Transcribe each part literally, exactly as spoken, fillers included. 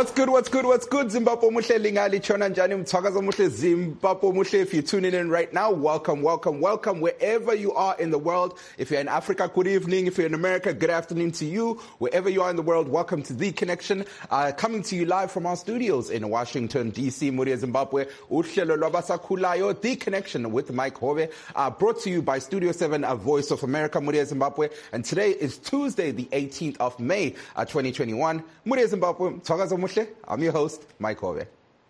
What's good, what's good, what's good? Zimbabwe muhle lingali chona njani mthakazo muhle Zimbabwe muhle. If you're tuning in right now, welcome, welcome, welcome wherever you are in the world. If you're in Africa, good evening. If you're in America, good afternoon to you. Wherever you are in the world, welcome to The Connection. Uh, coming to you live from our studios in Washington, D C, Muria, Zimbabwe. Uhlelo lwabasakhulayo, The Connection with Mike Hove. Uh, brought to you by Studio seven, a Voice of America, Muria, Zimbabwe. And today is Tuesday, the eighteenth of May, uh, twenty twenty-one. Muria, Zimbabwe, mthakazo muhle. I'm your host, Mike Hove.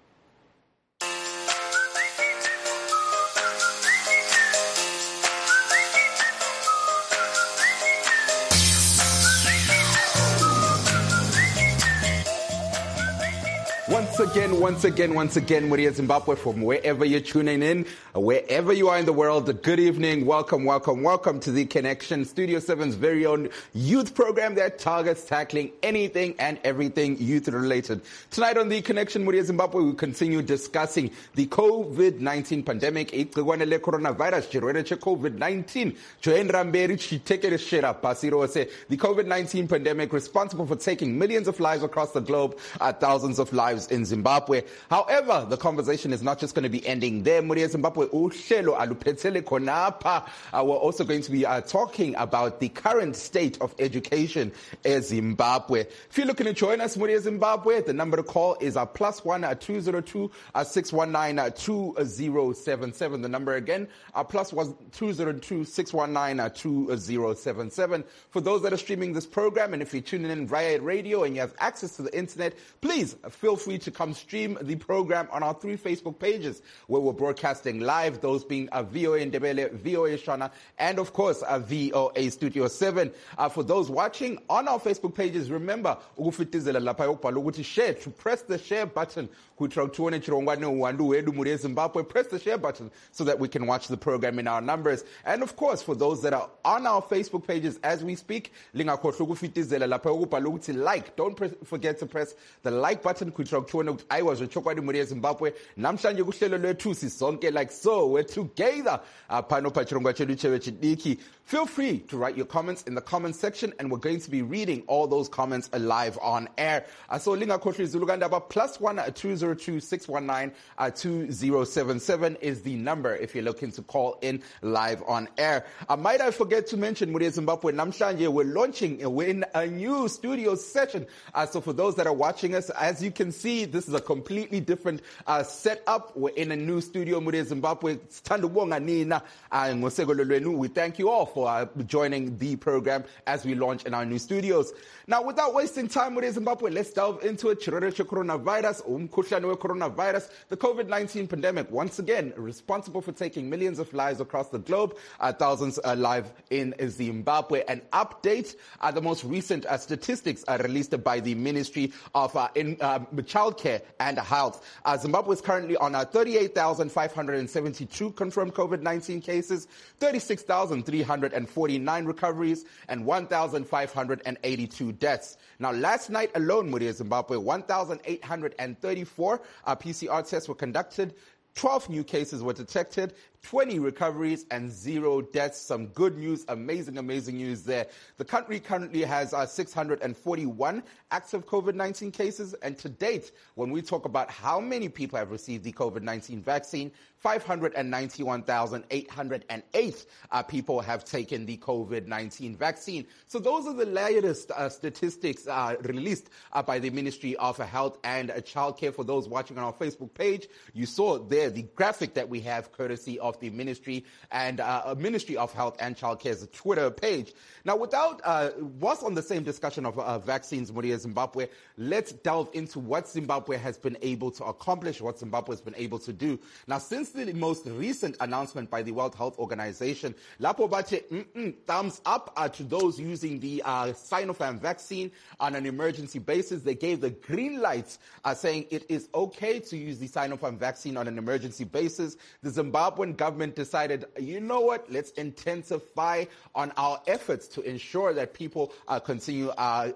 Once again, once again, once again, Muria Zimbabwe, from wherever you're tuning in, wherever you are in the world, good evening, welcome, welcome, welcome to The Connection, Studio seven's very own youth program that targets tackling anything and everything youth-related. Tonight on The Connection, Muria Zimbabwe, we continue discussing the COVID nineteen pandemic, igciwane le coronavirus, chirwere che COVID nineteen, choenramberi chitekere shera pasirose, the COVID nineteen pandemic responsible for taking millions of lives across the globe, uh, thousands of lives in Zimbabwe. However, the conversation is not just going to be ending there. Muria Zimbabwe, uhlelo aluphetele khonapha. Uh, we're also going to be uh, talking about the current state of education in Zimbabwe. If you're looking to join us, Muria Zimbabwe, the number to call is uh, plus one uh, two zero two uh, six one nine uh, two zero seven seven. The number again, uh, plus one two zero two six one nine uh, two zero seven seven. For those that are streaming this program, and if you're tuning in via radio and you have access to the internet, please feel free to come stream the program on our three Facebook pages where we're broadcasting live, those being uh, V O A Ndebele, V O A Shona, and of course uh, V O A Studio seven. Uh, for those watching on our Facebook pages, remember ukufitizela lapha yokubhala ukuthi share, to press the share button. Press the share button so that we can watch the program in our numbers. And of course, for those that are on our Facebook pages as we speak, like, don't pre- forget to press the like button. I was Zimbabwe. Like so, we're together. Feel free to write your comments in the comment section, and we're going to be reading all those comments live on air. So, Linga Kotri Zulugandaba plus one two zero two six one nine two zero seven seven is the number if you're looking to call in live on air. Uh, might I forget to mention, Muria Zimbabwe, Namhlanje, we're launching we're in a new studio session. Uh, so for those that are watching us, as you can see, this is a completely different uh, setup. We're in a new studio, Muria Zimbabwe. We thank you all for uh, joining the program as we launch in our new studios. Now, without wasting time, Muria Zimbabwe, let's delve into it. Coronavirus, coronavirus, the COVID nineteen pandemic, once again, responsible for taking millions of lives across the globe, uh, thousands alive in Zimbabwe. An update, uh, the most recent uh, statistics are released by the Ministry of uh, in, uh, Childcare and Health. Uh, Zimbabwe is currently on uh, thirty-eight thousand five hundred seventy-two confirmed COVID nineteen cases, thirty-six thousand three hundred forty-nine recoveries, and one thousand five hundred eighty-two deaths. Now, last night alone, Muria Zimbabwe, one thousand eight hundred thirty-four uh, P C R tests were conducted, twelve new cases were detected, twenty recoveries, and zero deaths. Some good news, amazing, amazing news there. The country currently has uh, six hundred forty-one active COVID nineteen cases, and to date, when we talk about how many people have received the COVID nineteen vaccine, five hundred ninety-one thousand eight hundred eight uh, people have taken the COVID nineteen vaccine. So those are the latest uh, statistics uh, released uh, by the Ministry of Health and uh, Childcare. For those watching on our Facebook page, you saw there the graphic that we have courtesy of the Ministry and uh, Ministry of Health and Childcare's Twitter page. Now, without, uh, whilst on the same discussion of uh, vaccines, Muria Zimbabwe, let's delve into what Zimbabwe has been able to accomplish, what Zimbabwe has been able to do. Now, since the most recent announcement by the World Health Organization, Lapo Bache, thumbs up uh, to those using the uh, Sinopharm vaccine on an emergency basis. They gave the green lights uh, saying it is okay to use the Sinopharm vaccine on an emergency basis. The Zimbabwean government decided, you know what, let's intensify on our efforts to ensure that people uh, continue uh,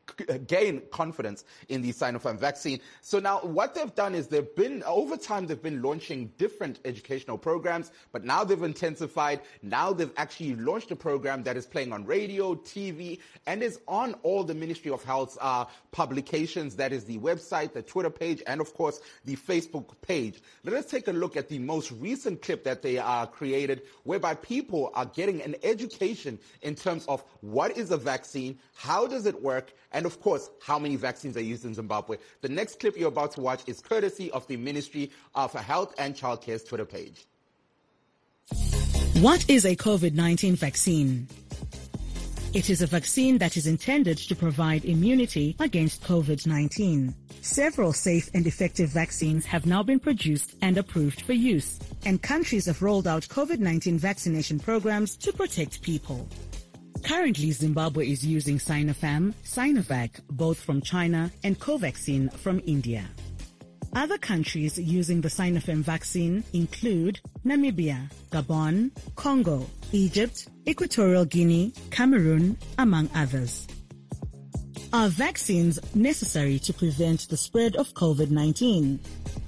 gain confidence in the Sinopharm vaccine. So now what they've done is they've been, over time, they've been launching different educational programs, but now they've intensified. Now they've actually launched a program that is playing on radio, T V, and is on all the Ministry of Health's uh, publications. That is the website, the Twitter page, and of course, the Facebook page. Let us take a look at the most recent clip that they uh, created, whereby people are getting an education in terms of what is a vaccine, how does it work, and of course, how many vaccines are used in Zimbabwe. The next clip you're about to watch is courtesy of the Ministry of Health and Childcare's Twitter page. What is a COVID nineteen vaccine? It is a vaccine that is intended to provide immunity against COVID nineteen. Several safe and effective vaccines have now been produced and approved for use, and countries have rolled out COVID nineteen vaccination programs to protect people. Currently, Zimbabwe is using Sinopharm, Sinovac, both from China, and Covaxin from India. Other countries using the Sinopharm vaccine include Namibia, Gabon, Congo, Egypt, Equatorial Guinea, Cameroon, among others. Are vaccines necessary to prevent the spread of COVID nineteen?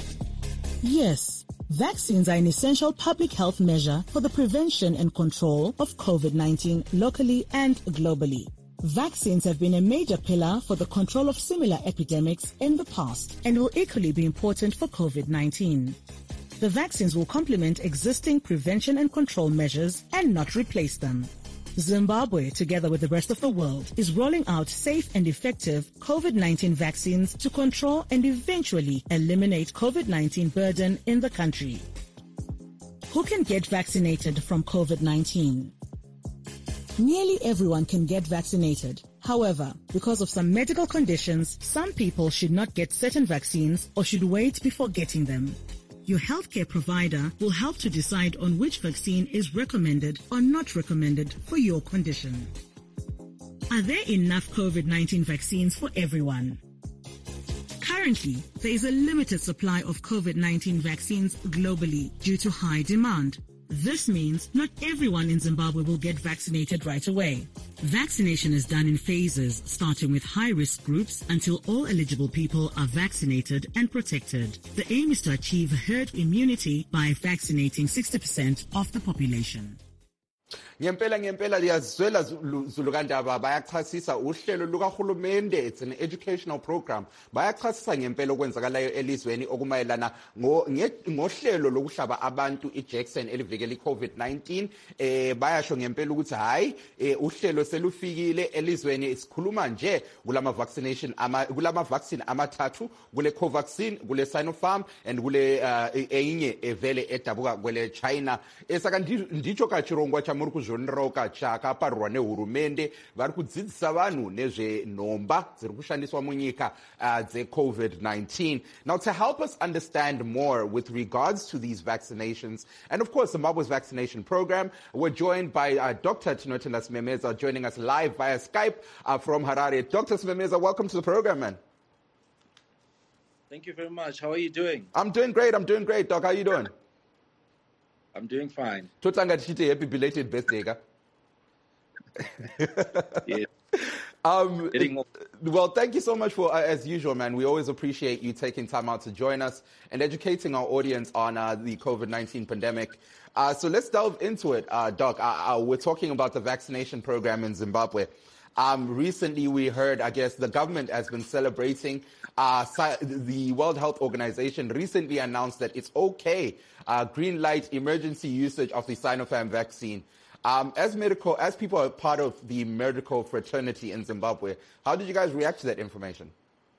Yes. Vaccines are an essential public health measure for the prevention and control of COVID nineteen locally and globally. Vaccines have been a major pillar for the control of similar epidemics in the past and will equally be important for COVID nineteen. The vaccines will complement existing prevention and control measures and not replace them. Zimbabwe, together with the rest of the world, is rolling out safe and effective COVID nineteen vaccines to control and eventually eliminate COVID nineteen burden in the country. Who can get vaccinated from COVID nineteen? Nearly everyone can get vaccinated. However, because of some medical conditions, some people should not get certain vaccines or should wait before getting them. Your healthcare provider will help to decide on which vaccine is recommended or not recommended for your condition. Are there enough COVID nineteen vaccines for everyone? Currently, there is a limited supply of COVID nineteen vaccines globally due to high demand. This means not everyone in Zimbabwe will get vaccinated right away. Vaccination is done in phases, starting with high-risk groups until all eligible people are vaccinated and protected. The aim is to achieve herd immunity by vaccinating sixty percent of the population. Ngempela ngempela liyazwela Zulukandaba bayachasisa uhlelo lukahulumende. It's an educational program. Bayachasisa ngempela okwenzakalayo elizweni okumayelana ngohlelo lokuhlaba abantu iJackson elivikela iCovid nineteen. Eh bayasho ngempela ukuthi hayi uhlelo selufikile elizweni. Sikhuluma nje kulama vaccination ama kulama vaccine amathathu, kule Covaxin, kule Sinopharm, and kule eyinye evele edabuka kwele China. Esaka ndicho kachirongwa cha muri kuzvonroka chaka parwa nehurumende vari kudzidzisa vanhu nezve nhomba dziri kushandiswa munyika dze-COVID nineteen. Now, to help us understand more with regards to these vaccinations, and of course Zimbabwe's vaccination program, we're joined by uh, Doctor Tinotenda Simemeza, joining us live via Skype uh, from Harare. Doctor Simemeza, welcome to the program, man. Thank you very much. How are you doing? I'm doing great. I'm doing great, Doc. How are you doing? I'm doing fine. Happy belated birthday, ka? Yeah. Um, well, thank you so much for, uh, as usual, man. We always appreciate you taking time out to join us and educating our audience on uh, the COVID nineteen pandemic. Uh, so let's delve into it, uh, Doc. Uh, uh, we're talking about the vaccination program in Zimbabwe. Um, recently, we heard, I guess, the government has been celebrating. Uh, the World Health Organization recently announced that it's okay, uh, green light emergency usage of the Sinopharm vaccine. Um, as medical, as people are part of the medical fraternity in Zimbabwe, how did you guys react to that information?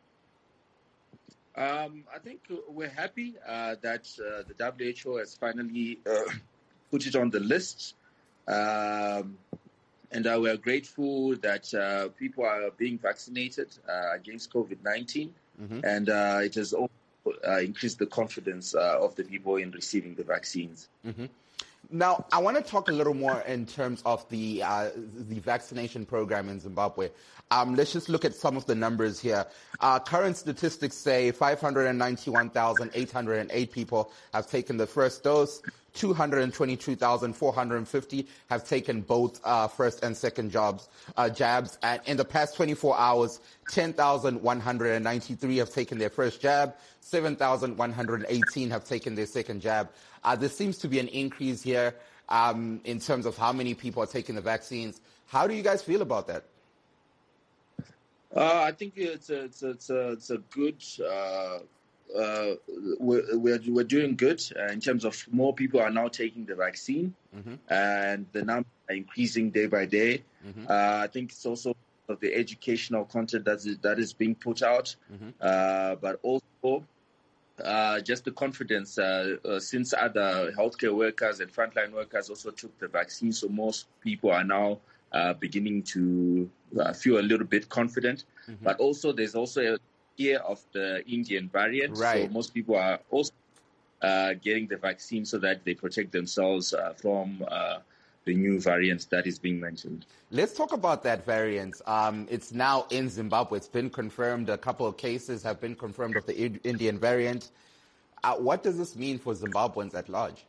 Um, I think we're happy uh, that uh, the W H O has finally uh, put it on the list. Um, And uh, we are grateful that uh, people are being vaccinated uh, against COVID nineteen. Mm-hmm. And uh, it has also uh, increased the confidence uh, of the people in receiving the vaccines. Mm-hmm. Now, I want to talk a little more in terms of the uh, the vaccination program in Zimbabwe. Um, let's just look at some of the numbers here. Uh, current statistics say five hundred ninety-one thousand eight hundred eight people have taken the first dose. two hundred twenty-two thousand four hundred fifty have taken both uh, first and second jobs, uh, jabs. And in the past twenty-four hours, ten thousand one hundred ninety-three have taken their first jab, seven thousand one hundred eighteen have taken their second jab. Uh, there seems to be an increase here um, in terms of how many people are taking the vaccines. How do you guys feel about that? Uh, I think it's a, it's a, it's a, it's a good... Uh Uh, we're, we're, we're doing good uh, in terms of more people are now taking the vaccine, mm-hmm. and the number are increasing day by day. Mm-hmm. Uh, I think it's also of the educational content that is, that is being put out, mm-hmm. uh, but also uh, just the confidence uh, uh, since other healthcare workers and frontline workers also took the vaccine, so most people are now uh, beginning to uh, feel a little bit confident. Mm-hmm. But also there's also a fear of the Indian variant, right. So most people are also uh, getting the vaccine so that they protect themselves uh, from uh, the new variant that is being mentioned. Let's talk about that variant. Um, it's now in Zimbabwe. It's been confirmed. A couple of cases have been confirmed of the I- Indian variant. Uh, what does this mean for Zimbabweans at large?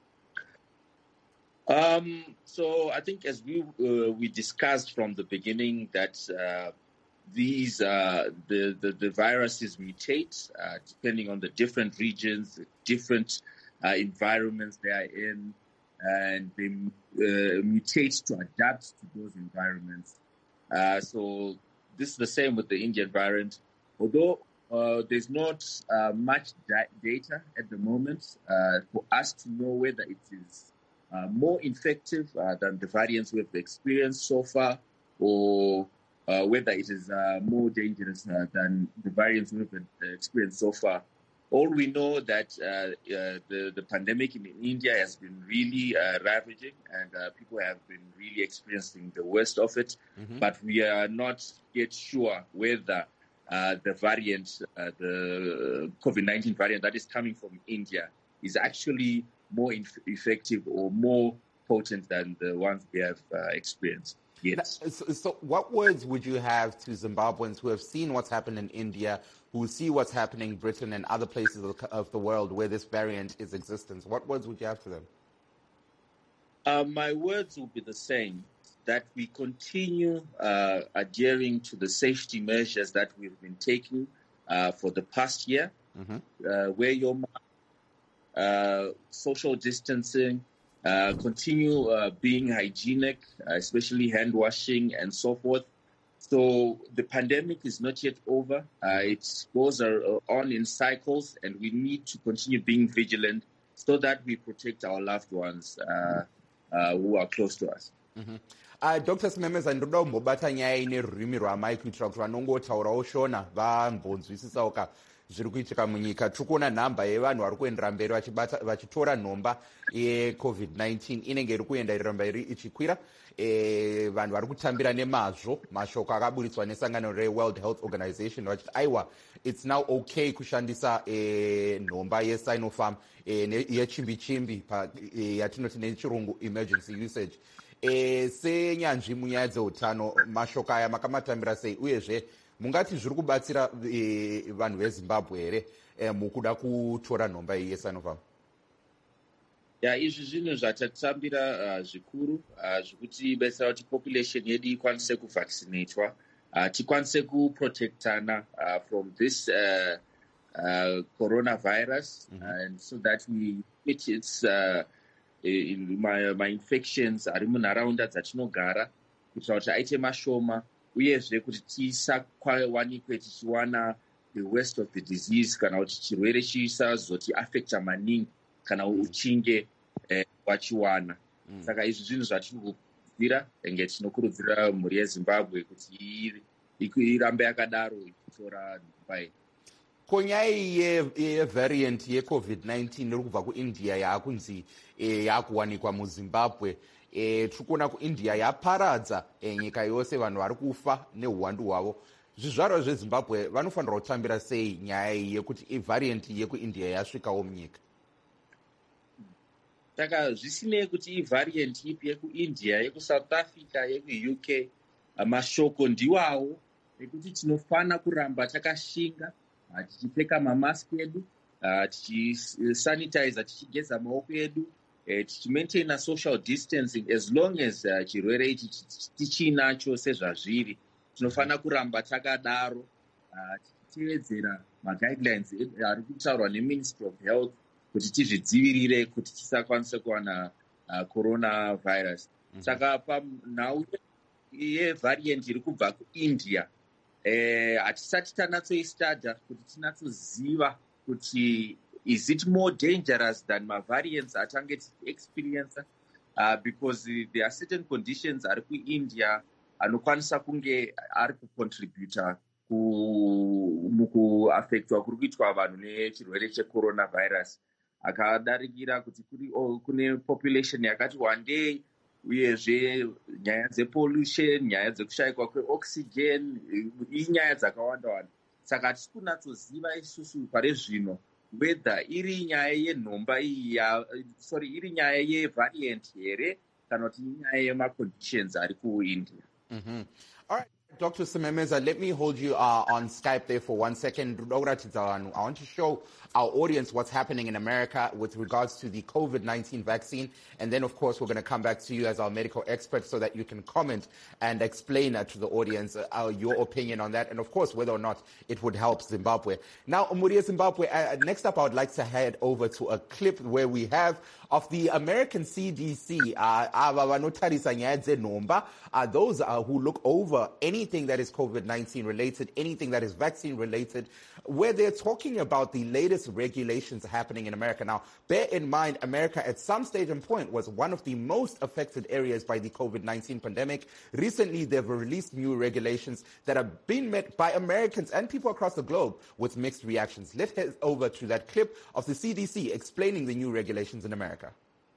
Um, so I think as we uh, we discussed from the beginning that uh, these uh, the, the the viruses mutate uh, depending on the different regions, different uh, environments they are in, and they uh, mutate to adapt to those environments. Uh, so this is the same with the Indian variant. Although uh, there's not uh, much da- data at the moment uh, for us to know whether it is uh, more infective uh, than the variants we've experienced so far, or Uh, whether it is uh, more dangerous uh, than the variants we've experienced so far. All we know that uh, uh, the, the pandemic in India has been really uh, ravaging, and uh, people have been really experiencing the worst of it. Mm-hmm. But we are not yet sure whether uh, the variant, uh, the COVID nineteen variant that is coming from India, is actually more inf- effective or more potent than the ones we have uh, experienced. Yes. So, so what words would you have to Zimbabweans who have seen what's happened in India, who see what's happening in Britain and other places of, of the world where this variant is existent? What words would you have to them? Uh, my words will be the same, that we continue uh, adhering to the safety measures that we've been taking uh, for the past year. Mm-hmm. Uh, wear your mask, uh, social distancing, Uh, continue uh, being hygienic, uh, especially hand washing and so forth. So the pandemic is not yet over. Uh, it goes uh, on in cycles, and we need to continue being vigilant so that we protect our loved ones uh, uh, who are close to us. Mm-hmm. Uh, Doctor Simemeza, ndoda kumbobata nyaya ine rurimi rwamai kuitira kuti vanongotaurawo shona vambonzwisisawo ka zviri kuitika munyika. Tiri kuona nhamba yevanhu vari kuendera mberi vachitora nhomba yecovid nineteen inenge iri kuenda iramba iri ichikwira. E, vanhu vari kutambira nemazvo mashoko akaburitswa nesangano reworld health organization vachiti aiwa it's now okay kushandisa e, nhomba yesinopharm e, yechimbi chimbi e, yatinoti nechirungu emergency usage. E, senyanzvi munyaya dzeutano mashoko aya makamatambira sei, uyezve mungati zviri kubatsira e, vanhu vezimbabwe here e, mukuda kutora nhomba iyi yesinopharm? Ya, izvi zvinhu zvatatambira uh, zvikuru uh, zvekuti besa kuti population yedu ikwanise kuvaccinatwa, uh, tikwanise kuprotectana uh, from this uh, uh, coronavirus, mm-hmm. and so that we it its uh, in my, my infections ari munharaunda dzatinogara kuitira kuti aite mashoma, uyezve kuti tisawanikwe tichiwana the worst of the disease kana kuti chirwere chisazoti affecta maningi kana uchinge eh, wachiwana. Mm. Saka izvi zvinhu zvatiri kukurudzira, enge tinokurudzira mhuri yeZimbabwe kuti irambe yakadaro ichitora nhomba iyi. Ko nyaya yevariant yecovid nineteen iri kubva kuindia yaakunzi e, yaakuwanikwa muzimbabwe, e, tiri kuona kuindia yaparadza e, nyika yose, vanhu vari kufa neuwandu hwavo. Zvizvarwa zvezimbabwe vanofanira kutambira sei nyaya iyi yekuti variant yekuindia yasvikawo munyika? Saka zvisinei kuti ivariant ipi yekuindia, yekusouth africa, yekuU K, mashoko ndiwawo ekuti tinofana kuramba takashinga tichipfeka mamask edu, tichisanitizer, tichigeza maoko edu, to maintain a social distancing as long as uh, chirwere ichi tichinacho sezvazviri tinofanira kuramba takadaro uh, tichitevedzera maguidelines ari kutaurwa neministry of health kuti tizvidzivirire kuti tisakwanisa kuwana uh, coronavirus. Mm-hmm. Saka panhau yevariant iri kubva kuindia hatisati eh, tanatsoistadha kuti tinatsoziva kuti is it more dangerous than mavariants atange tichiexperience uh, because there are certain conditions ari kuindia anokwanisa kunge ari kucontributa mukuaffectwa kuri kuitwa vanhu nechirwere checoronavirus. Akadarikira kuti kuri oh, kune population yakati wandei uyezve nyaya dzepollution, nyaya dzekushayikwa kweoxygen, inyaya dzakawanda wanda. Saka hatisi kunatsoziva isusu pare zvino whether iri nyaya yenhomba iyi sorry iri nyaya yevariant here kana kuti inyaya yemaconditions ari kuindia. Mm-hmm. All right, Doctor Sememeza, let me hold you uh, on Skype there for one second. I want to show our audience what's happening in America with regards to the COVID nineteen vaccine. And then, of course, we're going to come back to you as our medical expert so that you can comment and explain uh, to the audience uh, your opinion on that. And, of course, whether or not it would help Zimbabwe. Now, Umuria Zimbabwe, uh, next up, I would like to head over to a clip where we have of the American C D C, uh, uh, those uh, who look over anything that is COVID nineteen related, anything that is vaccine related, where they're talking about the latest regulations happening in America. Now, bear in mind, America at some stage and point was one of the most affected areas by the COVID nineteen pandemic. Recently, they've released new regulations that have been met by Americans and people across the globe with mixed reactions. Let's head over to that clip of the C D C explaining the new regulations in America.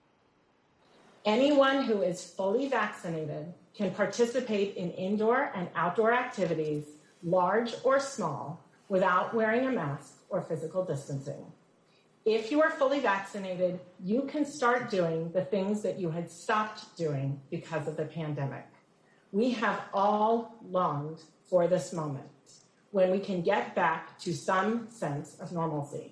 Anyone who is fully vaccinated can participate in indoor and outdoor activities, large or small, without wearing a mask or physical distancing. If you are fully vaccinated, you can start doing the things that you had stopped doing because of the pandemic. We have all longed for this moment when we can get back to some sense of normalcy.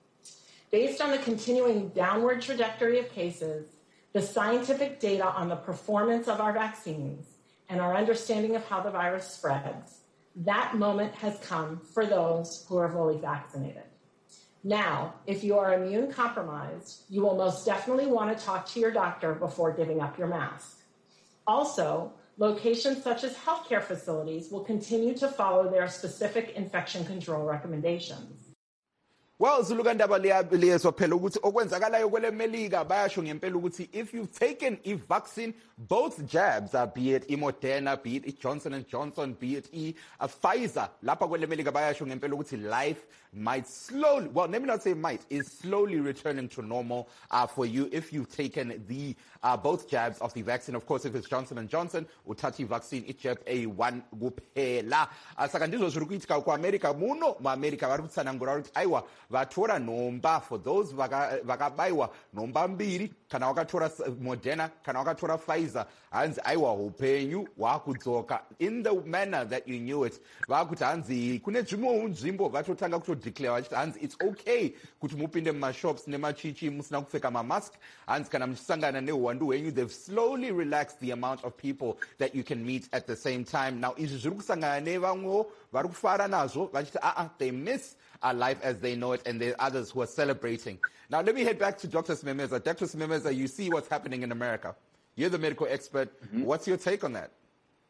Based on the continuing downward trajectory of cases, the scientific data on the performance of our vaccines, and our understanding of how the virus spreads, that moment has come for those who are fully vaccinated. Now, if you are immune compromised, you will most definitely want to talk to your doctor before giving up your mask. Also, locations such as healthcare facilities will continue to follow their specific infection control recommendations. Well, Zulugandaba liyezwa phela ukuthi okwenzakalayo kwele Melika bayasho ngempela ukuthi if you've taken a vaccine, both jabs, uh, be it Moderna, be it Johnson and Johnson, be it e, uh, Pfizer, lapha kwele Melika bayasho ngempela ukuthi life might slowly, well, let me not say might, is slowly returning to normal uh, for you if you've taken the uh, both jabs of the vaccine. Of course, if it's Johnson and Johnson, uthathi vaccine ijab A one kuphela. Saka ndizvo zviri kuitika ku America muno, ma America vari kutsanangura kuti aiwa vatora nomba for those vakabaiwa nomba mbiri kana wakatora Moderna kana wakatora Pfizer hanzi aiwa upenyu hwakudzoka in the manner that you knew it. Vakuti hanzi kune dzimwe nzvimbo vatotanga kutodeclare vachiti hanzi it's okay kuti mupinde mumashops nemachichi musina kupfeka mamask. Hanzi kana muchisangana neuwandu hwenyu, they've slowly relaxed the amount of people that you can meet at the same time. Now izvi zviri kusangana nevamwewo vari kufara nazvo vachiti ah they miss our life as they know it, and there are others who are celebrating. Now, let me head back to Doctor Sememeza. Doctor Sememeza, you see what's happening in America. You're the medical expert. Mm-hmm. What's your take on that?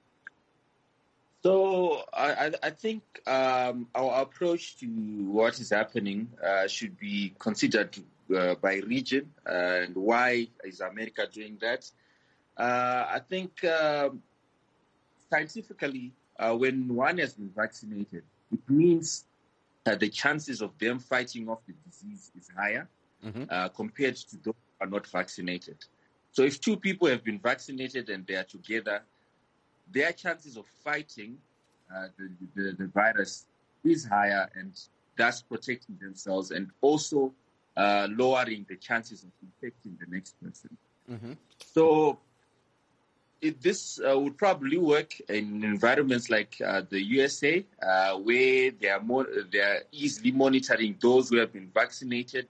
So, I, I think um, our approach to what is happening uh, should be considered uh, by region. Uh, and why is America doing that? Uh, I think um, scientifically, uh, when one has been vaccinated, it means Uh, the chances of them fighting off the disease is higher mm-hmm. uh, compared to those who are not vaccinated. So if two people have been vaccinated and they are together, their chances of fighting uh, the, the, the virus is higher, and thus protecting themselves and also uh, lowering the chances of infecting the next person. Mm-hmm. So It, this uh, would probably work in environments like uh, the U S A, uh, where they are more, they are easily monitoring those who have been vaccinated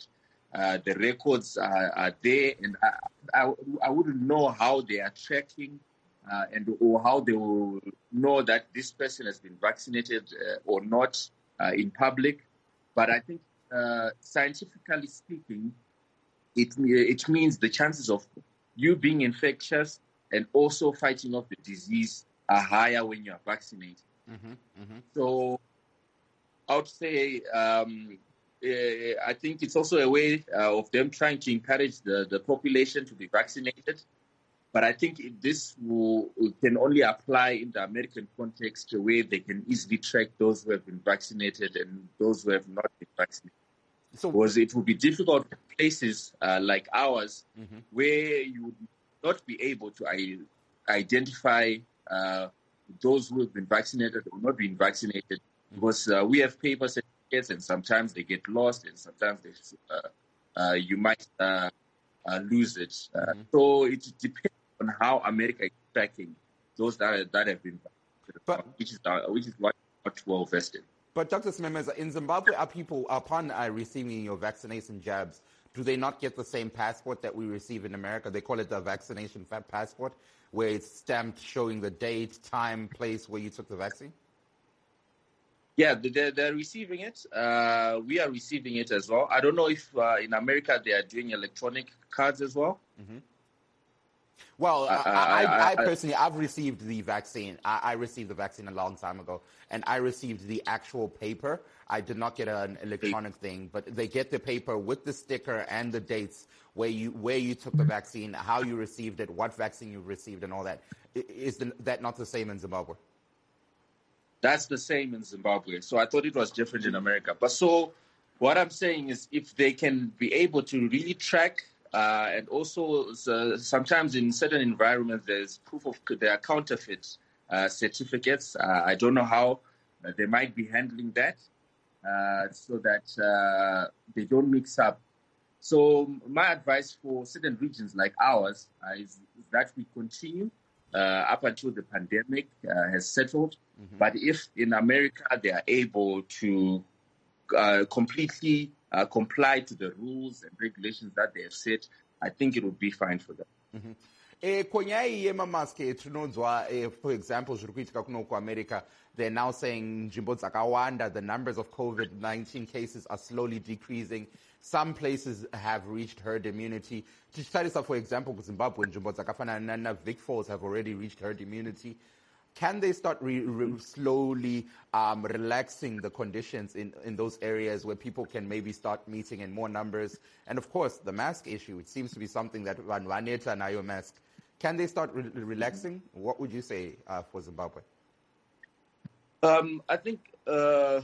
Uh, the records are, are there, and I, I, I wouldn't know how they are tracking uh, and or how they will know that this person has been vaccinated uh, or not uh, in public. But I think uh, scientifically speaking, it it means the chances of you being infectious and also fighting off the disease are higher when you are vaccinated. Mm-hmm, mm-hmm. So I would say um, uh, I think it's also a way uh, of them trying to encourage the, the population to be vaccinated. But I think this will, can only apply in the American context where they can easily track those who have been vaccinated and those who have not been vaccinated. So, because it would be difficult in places uh, like ours mm-hmm. where you would not be able to I- identify uh, those who have been vaccinated or not been vaccinated, mm-hmm. because uh, we have paper certificates and sometimes they get lost and sometimes they, uh, uh, you might uh, uh, lose it. Uh, mm-hmm. So it depends on how America is tracking those that, that have been vaccinated, but, which is uh, which is what not well vested. But Doctor Smemeza, in Zimbabwe, are people, upon uh, receiving your vaccination jabs, do they not get the same passport that we receive in America? They call it the vaccination passport, where it's stamped showing the date, time, place where you took the vaccine? Yeah, they're, they're receiving it. Uh, we are receiving it as well. I don't know if uh, in America they are doing electronic cards as well. Mm-hmm. Well, uh, I, I, I, I personally, I've received the vaccine. I, I received the vaccine a long time ago, and I received the actual paper. I did not get an electronic thing, but they get the paper with the sticker and the dates where you where you took the vaccine, how you received it, what vaccine you received, and all that. Is the, that not the same in Zimbabwe? That's the same in Zimbabwe. So I thought it was different in America. But so what I'm saying is if they can be able to really track Uh, and also, so sometimes in certain environments, there's proof of there are counterfeit uh, certificates. Uh, I don't know how uh, they might be handling that uh, so that uh, they don't mix up. So my advice for certain regions like ours uh, is, is that we continue uh, up until the pandemic uh, has settled. Mm-hmm. But if in America they are able to uh, completely Uh, comply to the rules and regulations that they have set, I think it would be fine for them. Mm-hmm. E konyai yema maske tinonzwa for example zviri kuitika kuno kuAmerica, they're now saying nzvimbo dzakawanda the numbers of COVID nineteen cases are slowly decreasing. Some places have reached herd immunity. Tichitarisa for example kuZimbabwe nzvimbo dzakafanana naVic Falls have already reached herd immunity. Can they start re- re- slowly um, relaxing the conditions in, in those areas where people can maybe start meeting in more numbers? And of course, the mask issue, it seems to be something that Vaneta and Ayo mask. Can they start re- relaxing? What would you say uh, for Zimbabwe? Um, I think uh,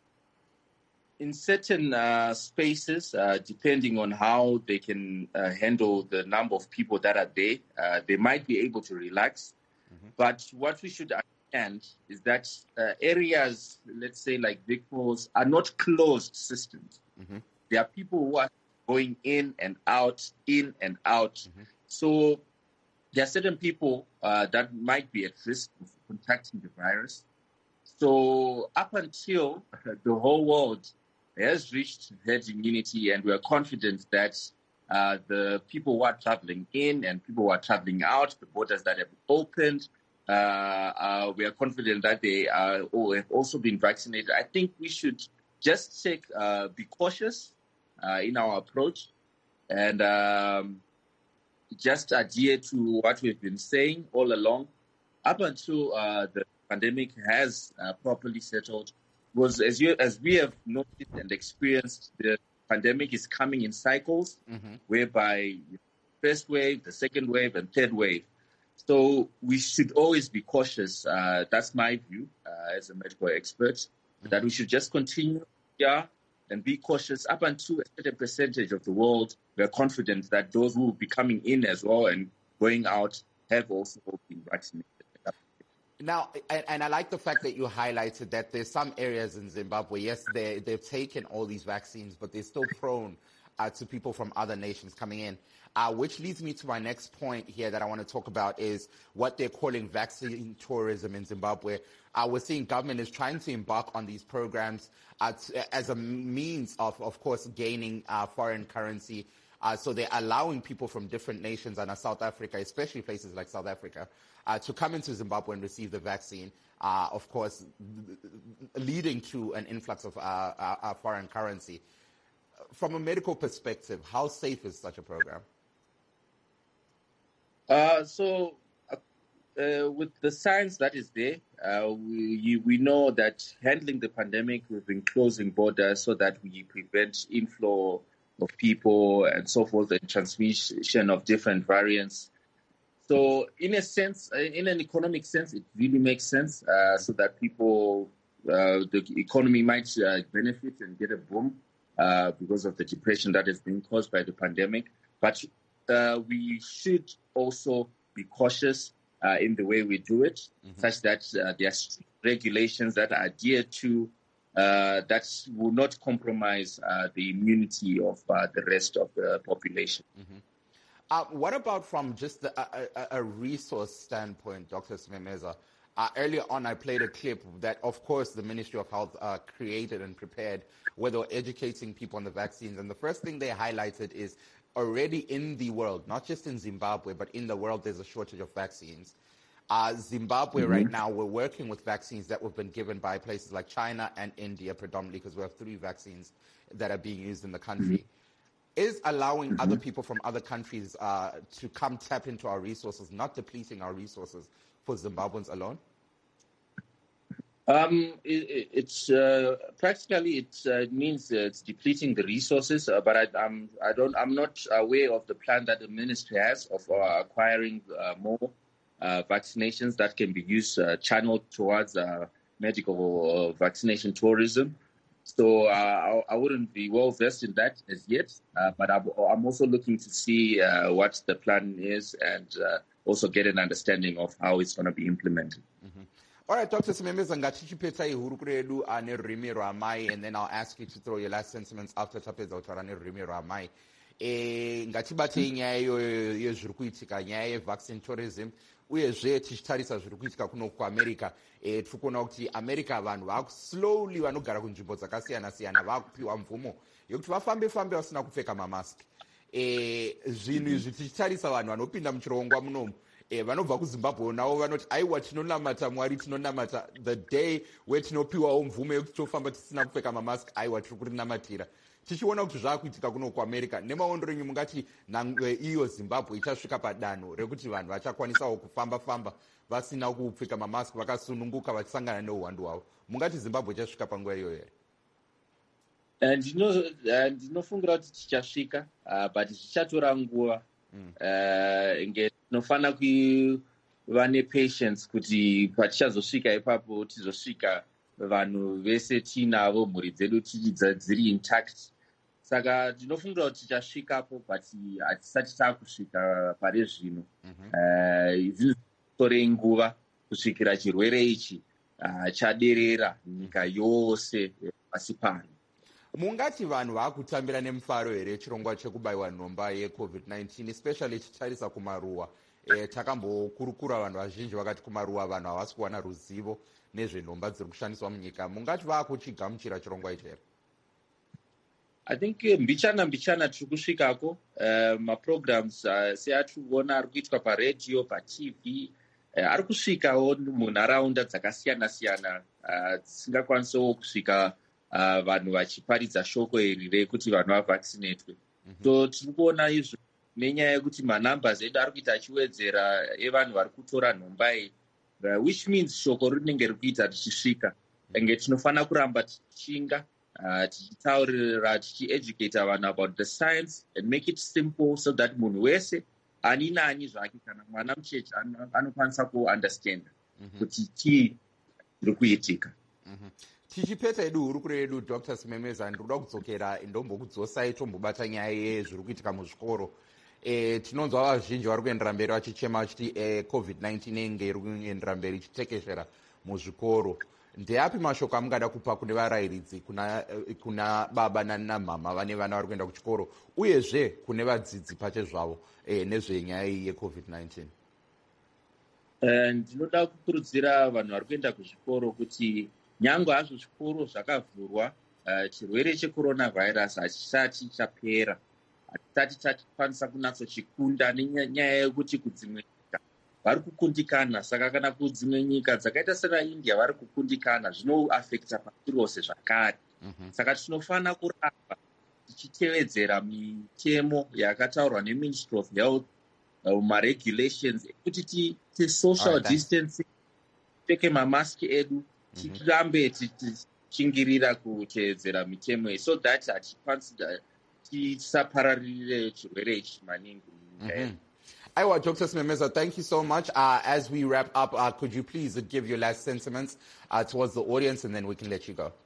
in certain uh, spaces, uh, depending on how they can uh, handle the number of people that are there, uh, they might be able to relax. Mm-hmm. But what we should understand is that uh, areas, let's say like Vic Falls, are not closed systems. Mm-hmm. There are people who are going in and out, in and out. Mm-hmm. So there are certain people uh, that might be at risk of contracting the virus. So up until the whole world has reached herd immunity and we're confident that Uh, the people who are traveling in and people who are traveling out, the borders that have opened, uh, uh, we are confident that they are or have also been vaccinated. I think we should just take, uh, be cautious uh, in our approach and um, just adhere to what we've been saying all along up until uh, the pandemic has uh, properly settled. Because as you, as we have noticed and experienced, the pandemic is coming in cycles, mm-hmm. whereby first wave, the second wave, and third wave. So we should always be cautious. Uh, that's my view uh, as a medical expert, mm-hmm. that we should just continue, yeah, and be cautious up until a certain percentage of the world. We are confident that those who will be coming in as well and going out have also been vaccinated. Now, and, and I like the fact that you highlighted that there's some areas in Zimbabwe, yes, they, they've taken all these vaccines, but they're still prone uh, to people from other nations coming in. Uh, which leads me to my next point here that I want to talk about is what they're calling vaccine tourism in Zimbabwe. Uh, we're seeing government is trying to embark on these programs uh, to, as a means of, of course, gaining uh, foreign currency. Uh, so they're allowing people from different nations and uh, South Africa, especially places like South Africa, uh, to come into Zimbabwe and receive the vaccine, uh, of course, leading to an influx of uh, uh, uh, foreign currency. From a medical perspective, how safe is such a program? Uh, so, uh, uh, with the science that is there, uh, we we know that handling the pandemic, we've been closing borders so that we prevent inflow of people and so forth, and transmission of different variants. So, in a sense, in an economic sense, it really makes sense, uh, so that people, uh, the economy might uh, benefit and get a boom uh, because of the depression that has been caused by the pandemic. But uh, we should also be cautious uh, in the way we do it, mm-hmm. such that uh, there are regulations that are adhered to uh, that will not compromise uh, the immunity of uh, the rest of the population. Mm-hmm. Uh, what about from just the, a, a, a resource standpoint, Doctor Simemeza? Uh, earlier on, I played a clip that, of course, the Ministry of Health uh, created and prepared, where they were educating people on the vaccines. And the first thing they highlighted is already in the world, not just in Zimbabwe, but in the world, there's a shortage of vaccines. Uh, Zimbabwe mm-hmm. right now, we're working with vaccines that have been given by places like China and India predominantly, because we have three vaccines that are being used in the country. Mm-hmm. Is allowing mm-hmm. other people from other countries uh, to come tap into our resources, not depleting our resources for Zimbabweans alone? Um, it, it's uh, practically it uh, means uh, it's depleting the resources, uh, but I, I'm I don't I'm not aware of the plan that the ministry has of uh, acquiring uh, more uh, vaccinations that can be used uh, channeled towards uh, medical uh, vaccination tourism. So uh, I, I wouldn't be well versed in that as yet, uh, but I'm, I'm also looking to see uh, what the plan is and uh, also get an understanding of how it's going to be implemented. Mm-hmm. All right, Doctor Simemeza, ngatichipeta ihurukuro yedu ane rurimi rwamai, and then I'll ask you to throw your last sentiments after tapedza kutaura nerurimi rwamai. E, ngatibatei nyaya iyoyo yezviri kuitika, nyaya yevaccine tourism, uyezve tichitarisa zviri kuitika kuno kuamerica. E, tiri kuona kuti america vanhu vakuslowly vanogara kunzvimbo dzakasiyana-siyana vakupiwa mvumo yekuti vafambe-fambe vasina kupfeka mamask. E, zvinhu izvi tichitarisa vanhu vanopinda muchirongwa munomu, Eh, vanobva kuzimbabwe navo vanoti aiwa tinonamata mwari tinonamata the day wetinopiwawo mvumo yekuti tofamba tisina kupfeka mamask, aiwa tiri kurinamatira. Tichiona kuti zvaakuitika kuno kuamerica, nemaondero enyu mungati nhangwe iyo zimbabwe ichasvika padanho rekuti vanhu vachakwanisawo kufamba-famba vasina kupfeka mamask, vakasununguka vachisangana neuhwandu hwavo. Mungati zimbabwe ichasvika panguva iyoyo here? Ndinofungira kuti tichasvika, but zvichatora nguva. nge tinofana kuva nepatience kuti patichazosvika ipapo tizosvika vanhu vese tiinavo, mhuri dzedu dziri intact. Saka ndinofungira kuti tichasvikapo, but hatisati taakusvika pare zvino. Zvinotorei nguva kusvikira chirwere ichi chaderera nyika yose pasi pano. Mungati vanhu vaakutambira nemufaro here chirongwa chekubayiwa nhomba yecovid nineteen, especially tichitarisa kumaruwa? E, takambokurukura vanhu vazhinji vakati kumaruwa vanhu havasi kuwana ruzivo nezvenhomba dziri kushandiswa munyika. Mungati vaakuchigamuchira chirongwa ichi here? I think mbichana mbichana tiri kusvikako. Uh, maprograms uh, seatiri kuona ari kuitwa paredhiyo, paT V, uh, ari kusvikawo munharaunda dzakasiyana-siyana uh, dzisingakwanisawo kusvika Uh, vanhu vachiparidza shoko iri rekuti vanhu vavaccinatwe. Mm-hmm. So tiri kuona izvo nenyaya yekuti manumbers edu ari kuita achiwedzera evanhu vari kutora nhomba iyi, uh, which means shoko rinenge rikuita richisvika. Enge tinofana kuramba tichinga uh, tichitaurira tichieducata vanhu about the science and make it simple so that munhu wese ani nani zvake kana mwana mucheche anokwanisa kuunderstanda kuti chii zviri kuitika. Tichipeta edu hurukuro yedu, Doctor Simemeza, ndikuda kudzokera ndombokudzosai tombobata nyaya yezviri kuitika muzvikoro. E, tinonzwa vazhinji vari kuendera mberi vachichema vachiti e, covid nineteen inge iri kuendera mberi ichitekeshera muzvikoro. ndeapi mashoko amungada kupa kune varayiridzi, kuna, kuna baba nanamama vane vana vari kuenda kuchikoro uyezve kune vadzidzi pache zvavo eh, nezvenyaya iyi yecovid nineteen? Ndinoda uh, kukurudzira vanhu vari kuenda kuzvikoro kuti nyangwe hazvo zvikoro zvakavhurwa, uh, chirwere checoronavirus hachisati chapera, hatisati chakwanisa kunatsochikunda nenyaya yekuti kudzimwe nyika vari kukundikana. Saka kana kudzimwe nyika dzakaita seraIndia vari kukundikana, zvinoafekta pasi rose zvakare. Mm-hmm. Saka tinofanira kuramba tichitevedzera mitemo yakataurwa neMinistry of Health, uh, maregulations ekuti ti, ti social right, distancing, teke mamaski edu, mm-hmm. tirambe tichingirira kutevedzera mitemo iyi so that hatikwanisi tisapararire chirwere ichi maningi. Mm-hmm. Aiwa, Doctor Simemeza, thank you so much. Uh, as we wrap up, uh, could you please give your last sentiments uh, towards the audience, and then we can let you go.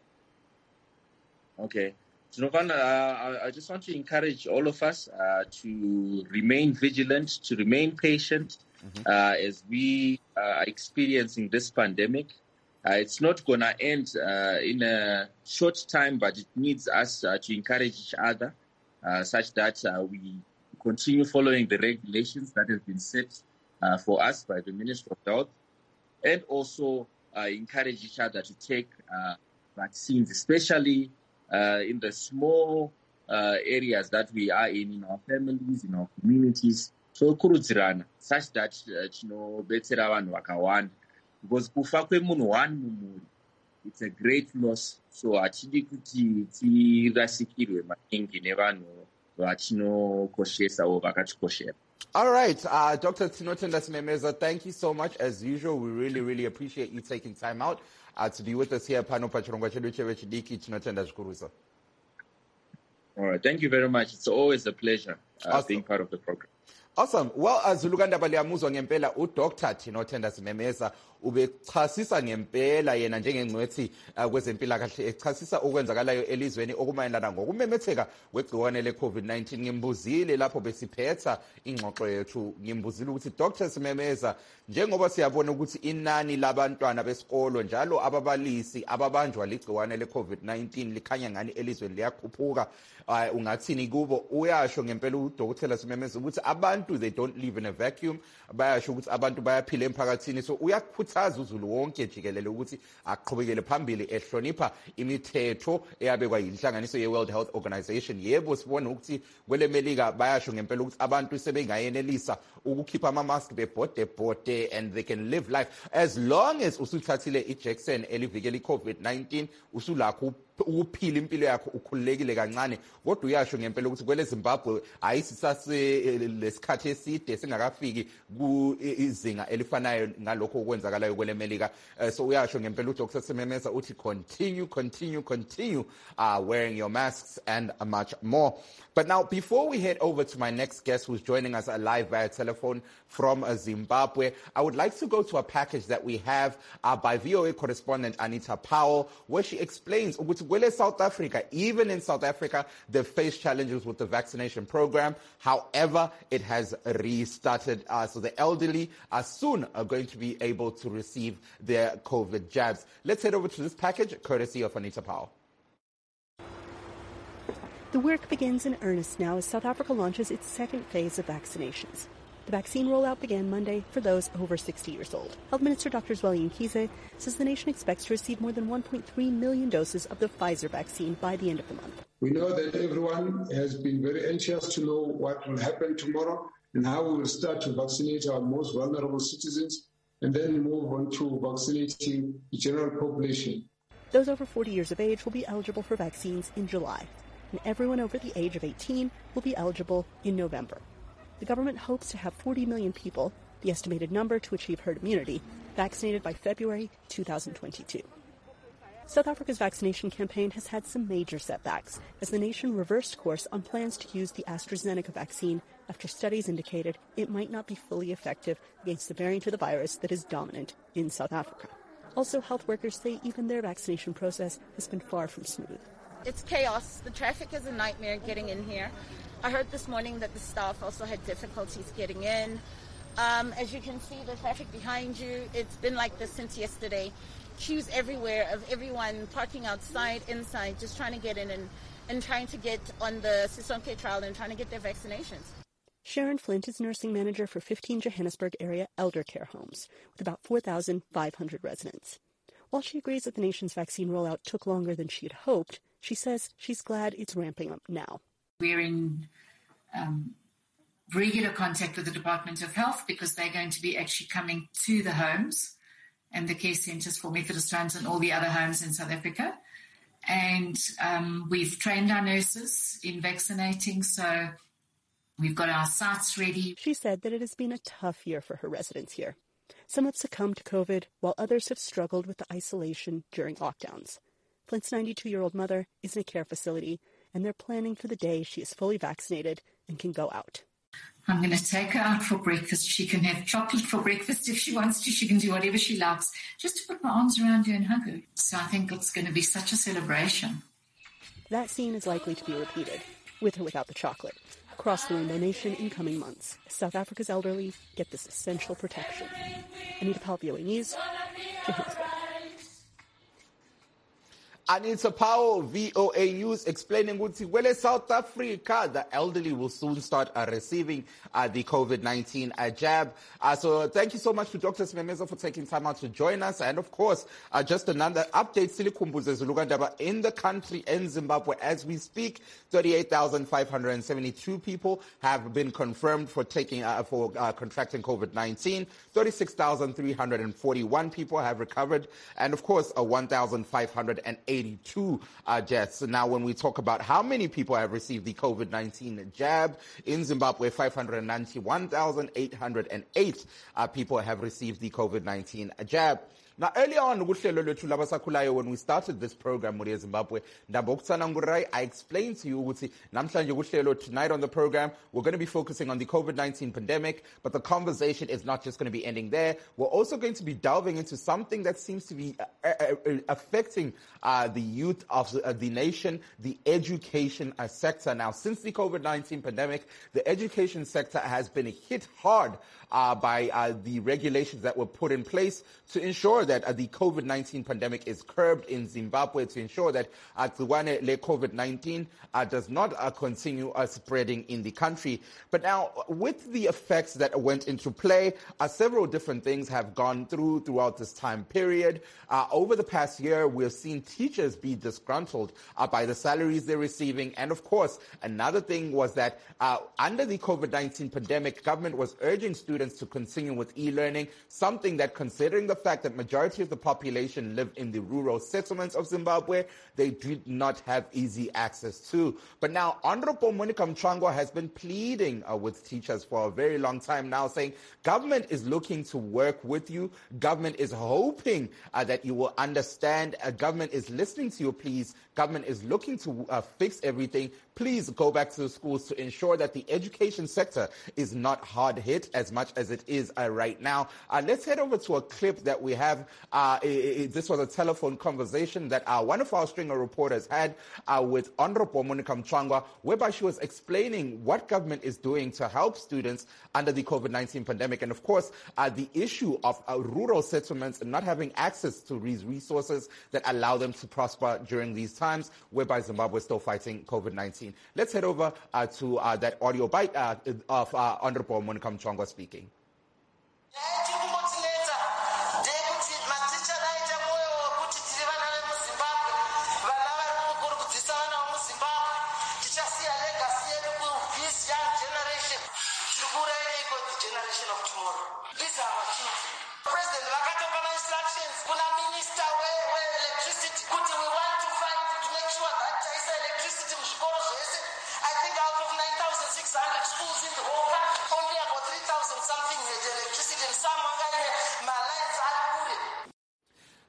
Okay. Giovanna, uh, I just want to encourage all of us uh, to remain vigilant, to remain patient, mm-hmm. uh, as we are experiencing this pandemic. Uh, it's not going to end uh, in a short time, but it needs us uh, to encourage each other uh, such that uh, we continue following the regulations that have been set uh, for us by the Ministry of Health, and also uh, encourage each other to take uh, vaccines, especially uh, in the small uh, areas that we are in, in our families, in our communities. So kurudzirana, such that tinobetsera vanhu vakawanda, because kufa kwemunhu one mumuri, it's a great loss. So hatidi kuti tirasikirwe maningi nevanhu vatinokoshesa or vakatikoshera. All right, uh, Doctor Tinotenda Simemeza, thank you so much. As usual, we really, really appreciate you taking time out uh, to be with us here. Pano pachirongwa chedu chevechidiki, Tinotenda zvikuru. All right, thank you very much. It's always a pleasure uh, awesome. being part of the program. Awesome. Well, uh, Zulukandaba liyamuzwa ngempela uDoctor Tinotenda Simemeza ubechasisa ngempela yena njengengcwethi uh, kwezempilakahle echasisa okwenzakalayo elizweni okumayelana ngokumemetheka kwegciwane leCovid nineteen. Ngimbuzile lapho besiphetha ingxoxo yethu, ngimbuzile ukuthi Doctor Simemeza, njengoba siyabona ukuthi inani labantwana besikolo njalo ababalisi ababanjwa ligciwane leCovid nineteen likhanya ngani elizweni liyakhuphuka, uh, ungathini kubo? Uyasho ngempela uDoctor Simemeza ukuthi abantu they don't live in a vacuum, bayasho ukuthi abantu bayaphila emphakathini. So uyakhuthaza uzulu wonke jikelele ukuthi aqhubekele phambili ehlonipha imithetho eyabekwa yinhlanganiso ye-World Health Organization. Yebo sibona ukuthi kwele Melika bayasho ngempela ukuthi abantu sebengayenelisa ukukhipha ama-mask bebhode bhode and they can live life as long as usuthathile ijackson elivikela i-COVID nineteen, usulakho ukuphila impilo yakho ukhululekile kancane. Kodwa uyasho ngempela ukuthi kwele Zimbabwe ayisisase lesikhathi eside singakafiki ku izinga elifanayo ngalokho okwenzakalayo kwele Melika. Uh, so uyasho ngempela uDoctor Simemeza uthi continue continue continue uh, wearing your masks and much more. But now, before we head over to my next guest who's joining us live via telephone from uh, Zimbabwe, I would like to go to a package that we have uh, by V O A correspondent Anita Powell, where she explains ukuthi kwele South Africa, even in South Africa, they face challenges with the vaccination program. However, it has restarted. Uh, so the elderly are soon are going to be able to receive their COVID jabs. Let's head over to this package, courtesy of Anita Powell. The work begins in earnest now as South Africa launches its second phase of vaccinations. The vaccine rollout began Monday for those over sixty years old. Health Minister Doctor Zweli Mkhize says the nation expects to receive more than one point three million doses of the Pfizer vaccine by the end of the month. We know that everyone has been very anxious to know what will happen tomorrow and how we will start to vaccinate our most vulnerable citizens and then move on to vaccinating the general population. Those over forty years of age will be eligible for vaccines in July, and everyone over the age of eighteen will be eligible in November. The government hopes to have forty million people, the estimated number to achieve herd immunity, vaccinated by February two thousand twenty-two. South Africa's vaccination campaign has had some major setbacks as the nation reversed course on plans to use the AstraZeneca vaccine after studies indicated it might not be fully effective against the variant of the virus that is dominant in South Africa. Also, health workers say even their vaccination process has been far from smooth. It's chaos. The traffic is a nightmare getting in here. I heard this morning that the staff also had difficulties getting in. Um, as you can see, the traffic behind you, it's been like this since yesterday. Queues everywhere of everyone parking outside, inside, just trying to get in and, and trying to get on the Sisonke trial and trying to get their vaccinations. Sharon Flint is nursing manager for fifteen Johannesburg area elder care homes with about four thousand five hundred residents. While she agrees that the nation's vaccine rollout took longer than she had hoped, she says she's glad it's ramping up now. We're in um, regular contact with the Department of Health because they're going to be actually coming to the homes and the care centres for Methodist homes and all the other homes in South Africa. And um, we've trained our nurses in vaccinating, so we've got our sites ready. She said that it has been a tough year for her residents here. Some have succumbed to COVID, while others have struggled with the isolation during lockdowns. Flint's ninety-two-year-old mother is in a care facility, and they're planning for the day she is fully vaccinated and can go out. I'm going to take her out for breakfast. She can have chocolate for breakfast if she wants to. She can do whatever she likes, just to put my arms around her and hug her. So I think it's going to be such a celebration. That scene is likely to be repeated, with or without the chocolate, across the Rainbow Nation in coming months, as South Africa's elderly get this essential protection. Anita Powell, V O A News, Johannesburg. Anita Powell, V O A News, explaining ukuthi well, South Africa, the elderly will soon start uh, receiving uh, the COVID nineteen uh, jab. Uh, so thank you so much to Doctor Simemeza for taking time out to join us. And of course, uh, just another update, Silikhumbuze Zulugadaba in the country, in Zimbabwe, as we speak, thirty-eight thousand five hundred seventy-two people have been confirmed for taking uh, for uh, contracting COVID nineteen. thirty-six thousand three hundred forty-one people have recovered. And of course, uh, one thousand five hundred eighty-two uh, deaths. Now, when we talk about how many people have received the COVID nineteen jab, in Zimbabwe, five hundred ninety-one thousand eight hundred eight uh, people have received the COVID nineteen jab. Now, earlier on, when we started this program, Muria Zimbabwe, I explained to you, tonight on the program, we're going to be focusing on the COVID nineteen pandemic, but the conversation is not just going to be ending there. We're also going to be delving into something that seems to be affecting uh, the youth of the, uh, the nation, the education uh, sector. Now, since the COVID nineteen pandemic, the education sector has been hit hard uh, by uh, the regulations that were put in place to ensure that uh, the COVID nineteen pandemic is curbed in Zimbabwe, to ensure that uh, COVID nineteen uh, does not uh, continue uh, spreading in the country. But now, with the effects that went into play, uh, several different things have gone through throughout this time period. Uh, over the past year, we've seen teachers be disgruntled uh, by the salaries they're receiving. And of course, another thing was that uh, under the COVID nineteen pandemic, government was urging students to continue with e-learning, something that, considering the fact that majority of the population live in the rural settlements of Zimbabwe, they did not have easy access to. But now, Honorable Monica Mchangwa has been pleading uh, with teachers for a very long time now, saying government is looking to work with you. Government is hoping uh, that you will understand. Uh, government is listening to your pleas. Government is looking to uh, fix everything. Please go back to the schools to ensure that the education sector is not hard hit as much as it is uh, right now. Uh, let's head over to a clip that we have. Uh, it, it, this was a telephone conversation that uh, one of our stringer reporters had uh, with Honorable Monica Mchangwa, whereby she was explaining what government is doing to help students under the COVID nineteen pandemic. And of course, uh, the issue of uh, rural settlements and not having access to these resources that allow them to prosper during these times, whereby Zimbabwe is still fighting COVID nineteen. Let's head over uh, to uh, that audio bite uh, of uh, Honorable Monica Mchangwa speaking.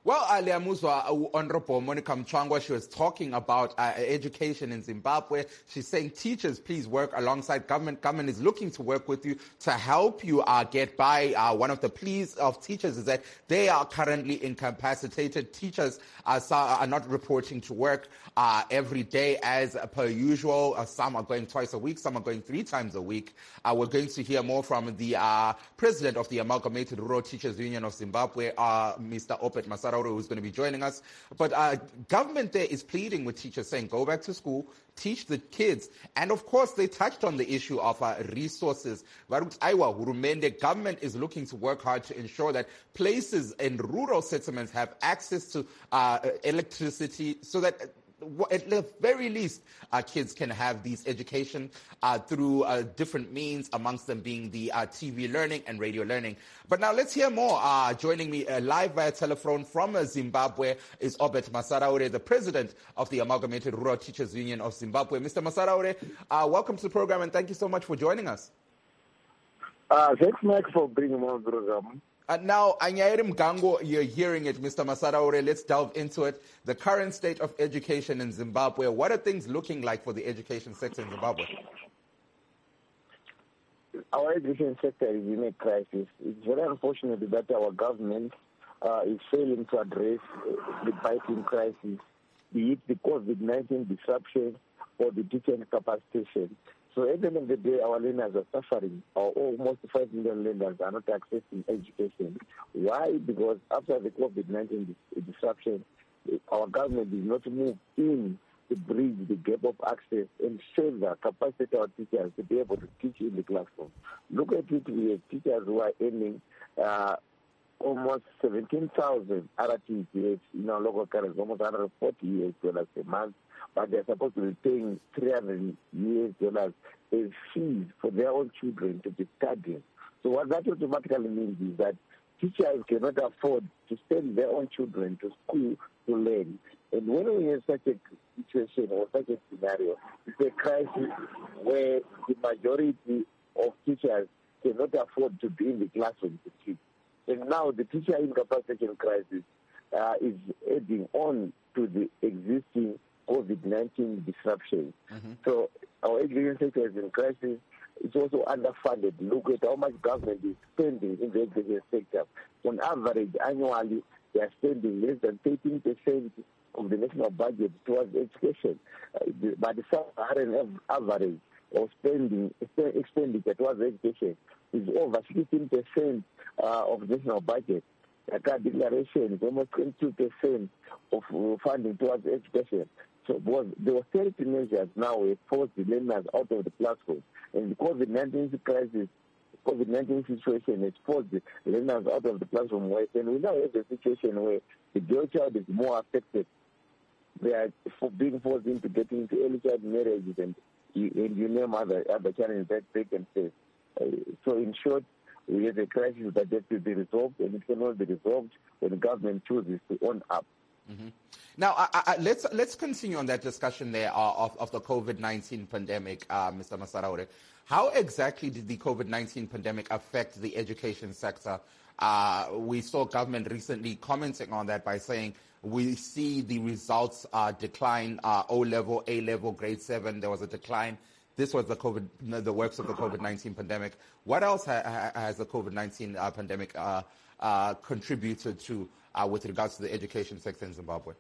Well, Aliamuzwa, Honorable Monica Mchwangwa, she was talking about uh, education in Zimbabwe. She's saying, teachers, please work alongside government. Government is looking to work with you to help you uh, get by. Uh, one of the pleas of teachers is that they are currently incapacitated. Teachers are, are not reporting to work uh, every day as per usual. Uh, some are going twice a week. Some are going three times a week. Uh, we're going to hear more from the uh, president of the Amalgamated Rural Teachers Union of Zimbabwe, uh, Mister Obed Masaraure, who's going to be joining us. But uh, government there is pleading with teachers, saying go back to school, teach the kids. And of course, they touched on the issue of uh, resources. The government is looking to work hard to ensure that places in rural settlements have access to uh, electricity so that at the very least, uh, kids can have these education uh, through uh, different means, amongst them being the uh, T V learning and radio learning. But now let's hear more. Uh, joining me uh, live via telephone from uh, Zimbabwe is Obed Masaraure, the president of the Amalgamated Rural Teachers Union of Zimbabwe. Mister Masaraure, uh, welcome to the program and thank you so much for joining us. Uh, thanks, Mike, for bringing me on the program. Uh, now, Anyairi Mgango, you're hearing it, Mister Masaraure. Let's delve into it. The current state of education in Zimbabwe. What are things looking like for the education sector in Zimbabwe? Our education sector is in a crisis. It's very unfortunate that our government uh, is failing to address the biting crisis, be it the COVID nineteen disruption or the teacher incapacitation. So at the end of the day, our learners are suffering. Our almost five million learners are not accessing education. Why? Because after the COVID nineteen disruption, our government did not move in to bridge the gap of access and further capacitate our teachers to be able to teach in the classroom. Look at it, we have teachers who are earning uh, almost seventeen thousand R T G H in our local currency, almost one hundred forty U S dollars a month, but they're supposed to be paying three hundred U S dollars as fees for their own children to be studying. So what that automatically means is that teachers cannot afford to send their own children to school to learn. And when we have such a situation or such a scenario, it's a crisis where the majority of teachers cannot afford to be in the classroom to teach. And now the teacher incapacitation crisis uh, is adding on to the existing COVID nineteen disruption. Mm-hmm. So our education sector is in crisis. It's also underfunded. Look at how much government is spending in the education sector. On average, annually, they are spending less than thirteen percent of the national budget towards education. Uh, the, but the Saharan average of spending expenditure towards education is over sixteen percent uh, of the national budget. The card declaration is almost twenty-two percent of uh, funding towards education. So was, the austerity measures now will force the learners out of the classroom. And the COVID nineteen crisis, COVID nineteen situation has forced the learners out of the classroom. And we now have a situation where the girl child is more affected. They are for being forced into getting into early child marriages and you, and you name other, other challenges that they can face. Uh, so in short, we have a crisis that has to be resolved, and it cannot be resolved when the government chooses to own up. Mm-hmm. Now, I, I, let's let's continue on that discussion there of, of the COVID nineteen pandemic, uh, Mister Masaraure. How exactly did the COVID nineteen pandemic affect the education sector? Uh, we saw government recently commenting on that by saying we see the results uh, decline, uh, O-level, A-level, grade seven, there was a decline. This was the COVID, the works of the COVID nineteen pandemic. What else ha- ha- has the COVID nineteen uh, pandemic uh, uh, contributed to uh, with regards to the education sector in Zimbabwe?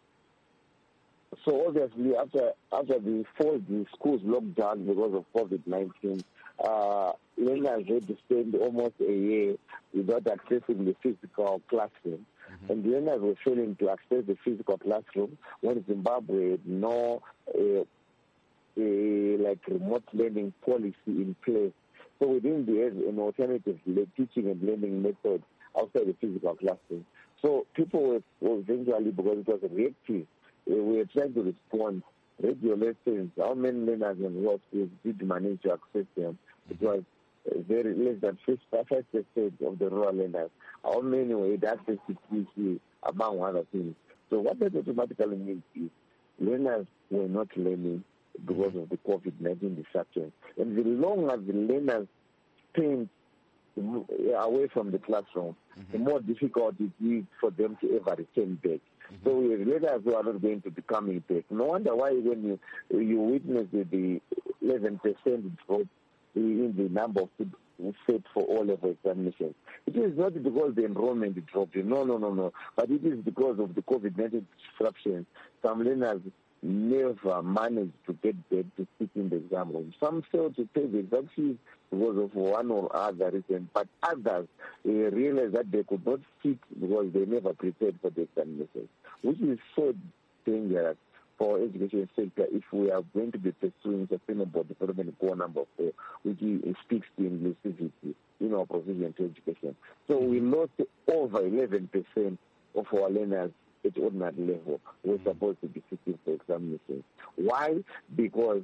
So obviously, after after the fall, the schools locked down because of COVID nineteen, uh, learners had to spend almost a year without accessing the physical classroom. Mm-hmm. And the learners were failing to access the physical classroom when Zimbabwe had no uh, a, like remote learning policy in place. So we didn't have an alternative teaching and learning method outside the physical classroom. So people were, were eventually, because it was reactive, uh, we were trying to respond. Radio lessons, how many learners and what schools did manage to access them? It was uh, very less than five percent of the rural learners. How many were had access to T C, among other things? So what that automatically means is learners were not learning because of the COVID nineteen disruption. And the longer the learners spend away from the classroom, mm-hmm. the more difficult it is for them to ever return back. Mm-hmm. So we have leaders who are not going to be coming back. No wonder why when you you witness the eleven percent drop in the number of students set for all-level examinations. It is not because the enrollment dropped. No, no, no, no. But it is because of the COVID nineteen disruption. Some learners never managed to get back to sit in the exam room. Some failed to pay the exam fees because of one or other reason, but others uh, realized that they could not sit because they never prepared for the examinations, which is so dangerous for education sector if we are going to be pursuing sustainable development goal number four, which speaks to inclusivity in our provision to education. So we lost over eleven percent of our learners at ordinary level who were supposed to be sitting for examinations. Why? Because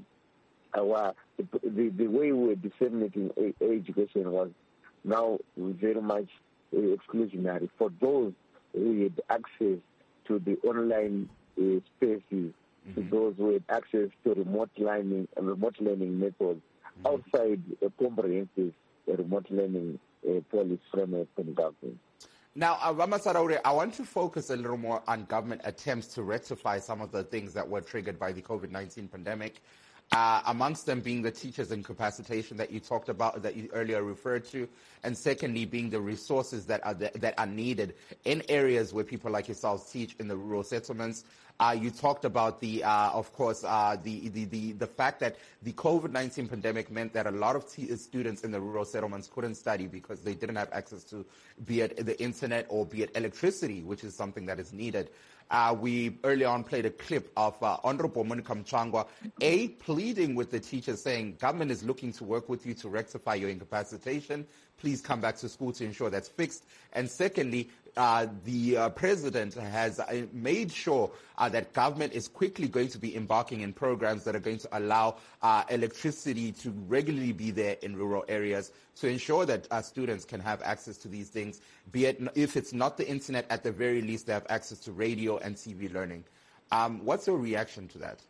our the, the way we were disseminating education was now very much exclusionary for those who had access to the online uh, spaces, mm-hmm. to those who had access to remote learning and remote learning methods mm-hmm. outside a comprehensive uh, remote learning uh, policy framework from government. Now, uh, Ramasaraure, I want to focus a little more on government attempts to rectify some of the things that were triggered by the COVID nineteen pandemic, uh, amongst them being the teachers' incapacitation that you talked about, that you earlier referred to, and secondly being the resources that are the, that are needed in areas where people like yourselves teach in the rural settlements. Uh, you talked about the, uh, of course, uh, the, the, the, the fact that the COVID nineteen pandemic meant that a lot of t- students in the rural settlements couldn't study because they didn't have access to, be it the internet or be it electricity, which is something that is needed. Uh, we earlier on played a clip of uh, Honorable Monica Mchangwa, A, pleading with the teachers saying government is looking to work with you to rectify your incapacitation. Please come back to school to ensure that's fixed. And secondly, uh, the uh, president has uh, made sure uh, that government is quickly going to be embarking in programs that are going to allow uh, electricity to regularly be there in rural areas to ensure that uh, students can have access to these things, be it, if it's not the internet, at the very least they have access to radio and T V learning. Um, what's your reaction to that?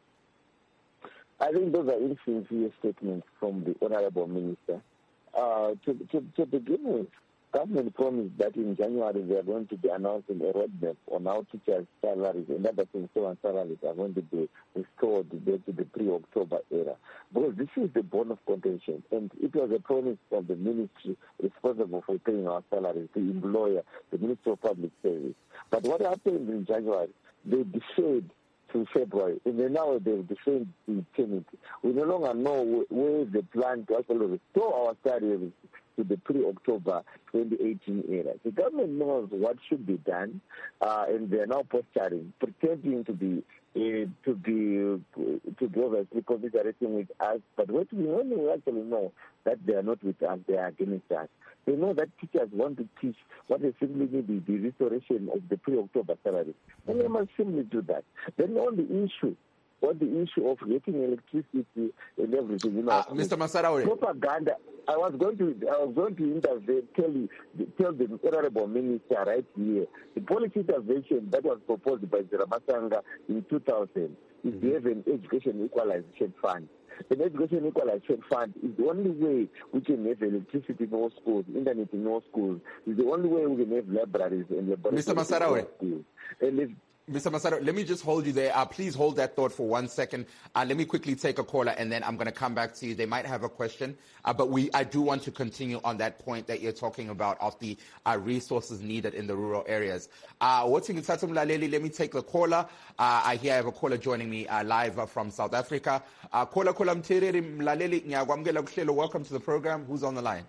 I think those are insincere statements from the Honorable Minister. Uh, to, to, to begin with, government promised that in January they are going to be announcing a roadmap on how teachers' salaries and other things, so on salaries are going to be restored back to the pre-October era. Because this is the bone of contention, and it was a promise of the ministry responsible for paying our salaries, the employer, the Ministry of Public Service. But what happened in January, they deferred to February, and then now they've deferred to eternity. We no longer know where the plan to actually restore our salaries to the pre-October twenty eighteen era. The government knows what should be done, uh, and they are now posturing, pretending to be uh, to be uh, to be obviously commiserating with us. But what we only actually know that they are not with us; they are against us. They know that teachers want to teach what they simply need is the restoration of the pre-October salaries, and they must simply do that. Then on the issue. What the issue of getting electricity and everything, you know, uh, Mister Masaraure. Propaganda. I was going to, I was going to intervene, tell you, tell the Honorable Minister right here, the policy intervention that was proposed by Ziramasanga in two thousand is to have an education equalization fund. An education equalization fund is the only way we can have electricity in all schools, internet in all schools. It's the only way we can have libraries and laboratories Mister Masaraure. in all schools. And if, Mister Masaro, let me just hold you there. Uh, please hold that thought for one second. Uh, let me quickly take a caller, and then I'm going to come back to you. They might have a question, uh, but we I do want to continue on that point that you're talking about of the uh, resources needed in the rural areas. Uh, let me take the caller. Uh, I hear I have a caller joining me uh, live uh, from South Africa. Uh, caller, caller, welcome to the program. Who's on the line?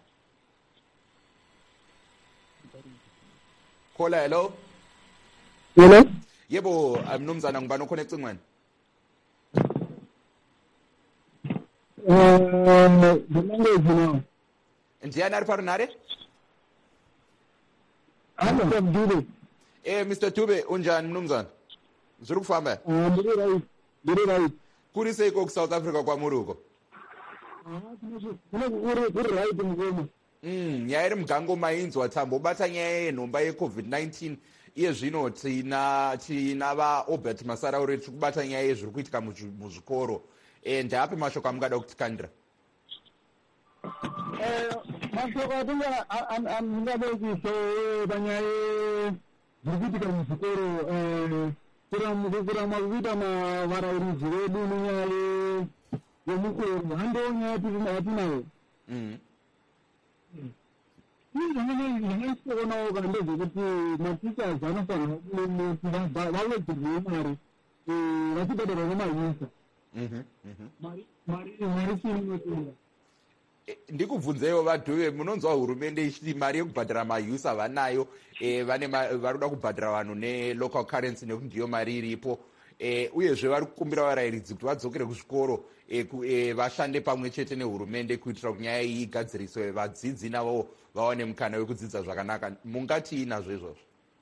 Caller, hello? Hello? Yebo, mnumzana ngibani okhona ecingweni? Eh, Dominguez no. Ndiyani ari parinare? Hello, Mister Dube. Eh, Mister Dube, unjani mnumzana? Zuri kufamba? Eh, ndiri right. Ndiri right. Kuri seko ku South Africa kwa muruko? Ah, kuri kuri kuri right mgomo. Mm, yairi mgango mainzwa tambo bata nyaya yenhomba ye COVID nineteen. Iye zvino tina tina va Obert Masaraure tiri kubata nyaya yezviri kuitika muzvikoro. Eh, ndape mashoko amungada kutikandira? Eh, mashoko atinga angabekiso panyaya dzirikuitika muzvikoro kuramwa kuita varairidzi vedu munyaya yemukoro handonyaya yatinayo zvangaisionawo kana ndezvekuti matichers anofanira kuti vawedzerwe mari vachibhadharwa nemayusa mari chini inotenga ndikubvunzeiwo vadhuve munonzwa hurumende ichiti mari yekubhadhara mayusa vanayo vane varikuda kubhadhara vanhu nelocal currency nekuti ndiyo mari iripo uyezve vari kukumbira varairidzi kuti vadzokere kuzvikoro vashande pamwe chete nehurumende kuitira kuti nyaya iyi igadziriswe vadzidzi navo vawane mukana wekudzidza zvakanaka. Mungatii nazvo izvozvo?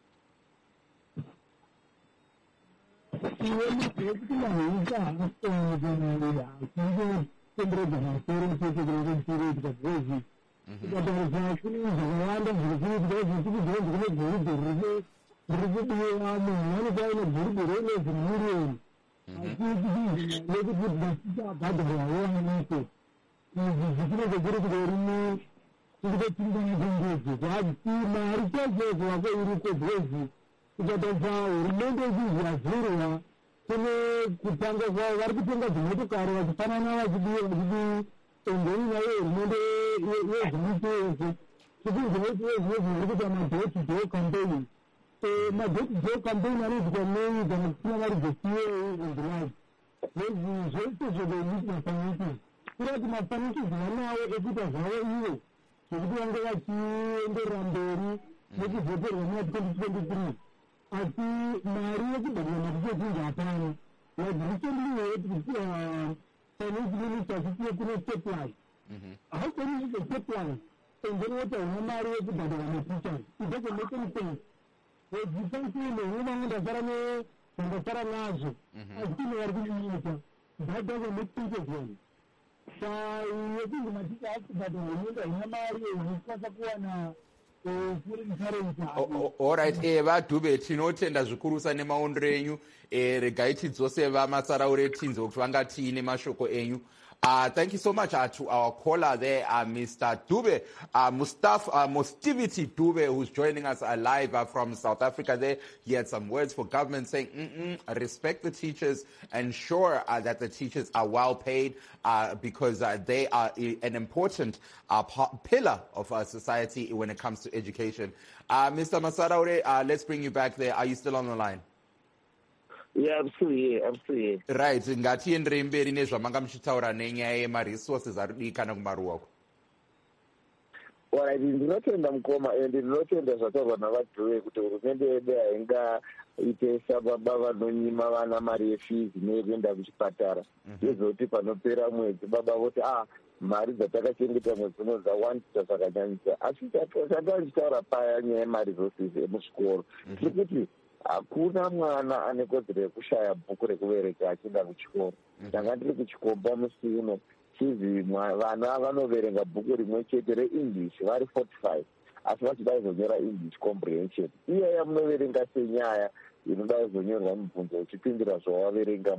kutanga kwavo vari kutenga dzimotokari vachifanana vachidi tongoni nayo hurumende yezvemutezi chikuzvinoitiyezvozvo kuita madoti do campaign madoti do campaign anoitika nei kana kusina mari dzesiye ndilai nezvi zvese zvobeiti mafanaitizi kurati mafanaitizi vanawo ekuita zvavo ivo zvekuti vange vachienderera mberi nekuvoterwa muna twenty twenty-three asi mari yekubhadhara matichetingi hapana recently finance minister achitiye kune stepline how can you use a stepline and then what una mari yekubhadhara mateachers it doesn't make any sense wedzisantile unova ndasara ndandasara nazvo asi kune vari kunyunyika that doesn't make sense as well yekuti maticha akubhadhara unoenda una mari unokwasa kuwana Alright, eh vadhube tinotenda zvikurusa nemaondero enyu. Eh regai tidzose vamasaraure tinzo kuti vangatii nemashoko enyu. Uh, thank you so much uh, to our caller there, uh, Mister Dube, uh, Mustafa, uh, Mustivity Dube, who's joining us uh, live uh, from South Africa there. He had some words for government saying, Mm-mm, respect the teachers, ensure uh, that the teachers are well paid uh, because uh, they are an important uh, pillar of our society when it comes to education. Uh, Mister Masaraure, uh, let's bring you back there. Are you still on the line? Yeah, I'm still here. I'm still here. Right. Ngatiendere mberi nezvamanga muchitaura nenyaya yemaresources arikudikana kumaruwako. Alright, ndinotenda mukoma and ndinotenda zvataurwa navadhuwe kuti hurumende yedu haingaite sababa vanonyima vana mari yefees nekuenda kuchipatara. Yezoti panopera mwedzi baba voti ah mari dzatakachengeta mwedzi uno dzawandisa zvakanyanyisa. Asi chatachitaura paya nyaya yemaresources emuzvikoro. Tiri kuti hakuna mwana ane kodzero yekushaya bhuku rekuvereka achienda kuchikoro. Ndanga ndiri kuchikomba musi uno chizi vana vanoverenga bhuku rimwe chete reEnglish vari forty-five asi vachida kuzonyora English comprehension. Iyaya munoverenga senyaya inoda kuzonyorwa mubvunzo uchipindura zvawaverenga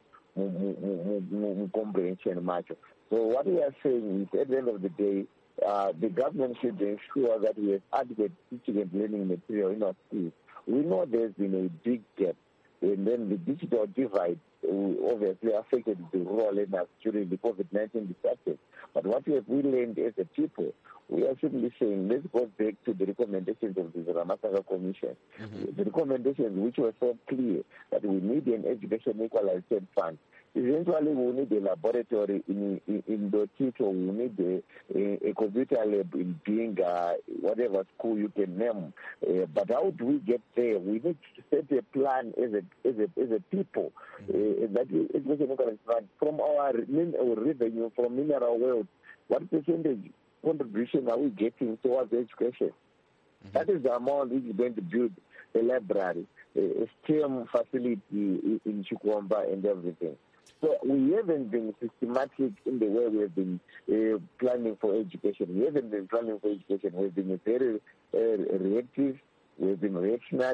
mucomprehension macho. So what we are saying is at the end of the day uh, the government should ensure that we have adequate teaching and learning material in our schools. We know there's been a big gap, and then the digital divide obviously affected the rural learners during the COVID nineteen disruption. But what have we learned as a people? We are simply saying, let's go back to the recommendations of the Ramasaka Commission. Mm-hmm. The recommendations which were so clear that we need an education equalization fund. Eventually, we need a laboratory in in, in the teacher. We need a, a, a computer lab in being uh, whatever school you can name. Uh, but how do we get there? We need to set a plan as a as a as a people. Mm-hmm. Uh, that education equalization fund from our, our revenue from mineral wealth. What percentage contribution are we getting towards education? Mm-hmm. That is the amount which is going to build a library, a, a STEM facility in Chukwamba and everything. So we haven't been systematic in the way we have been uh, planning for education. We haven't been planning for education. We've been very uh, reactive. We've been reactionary.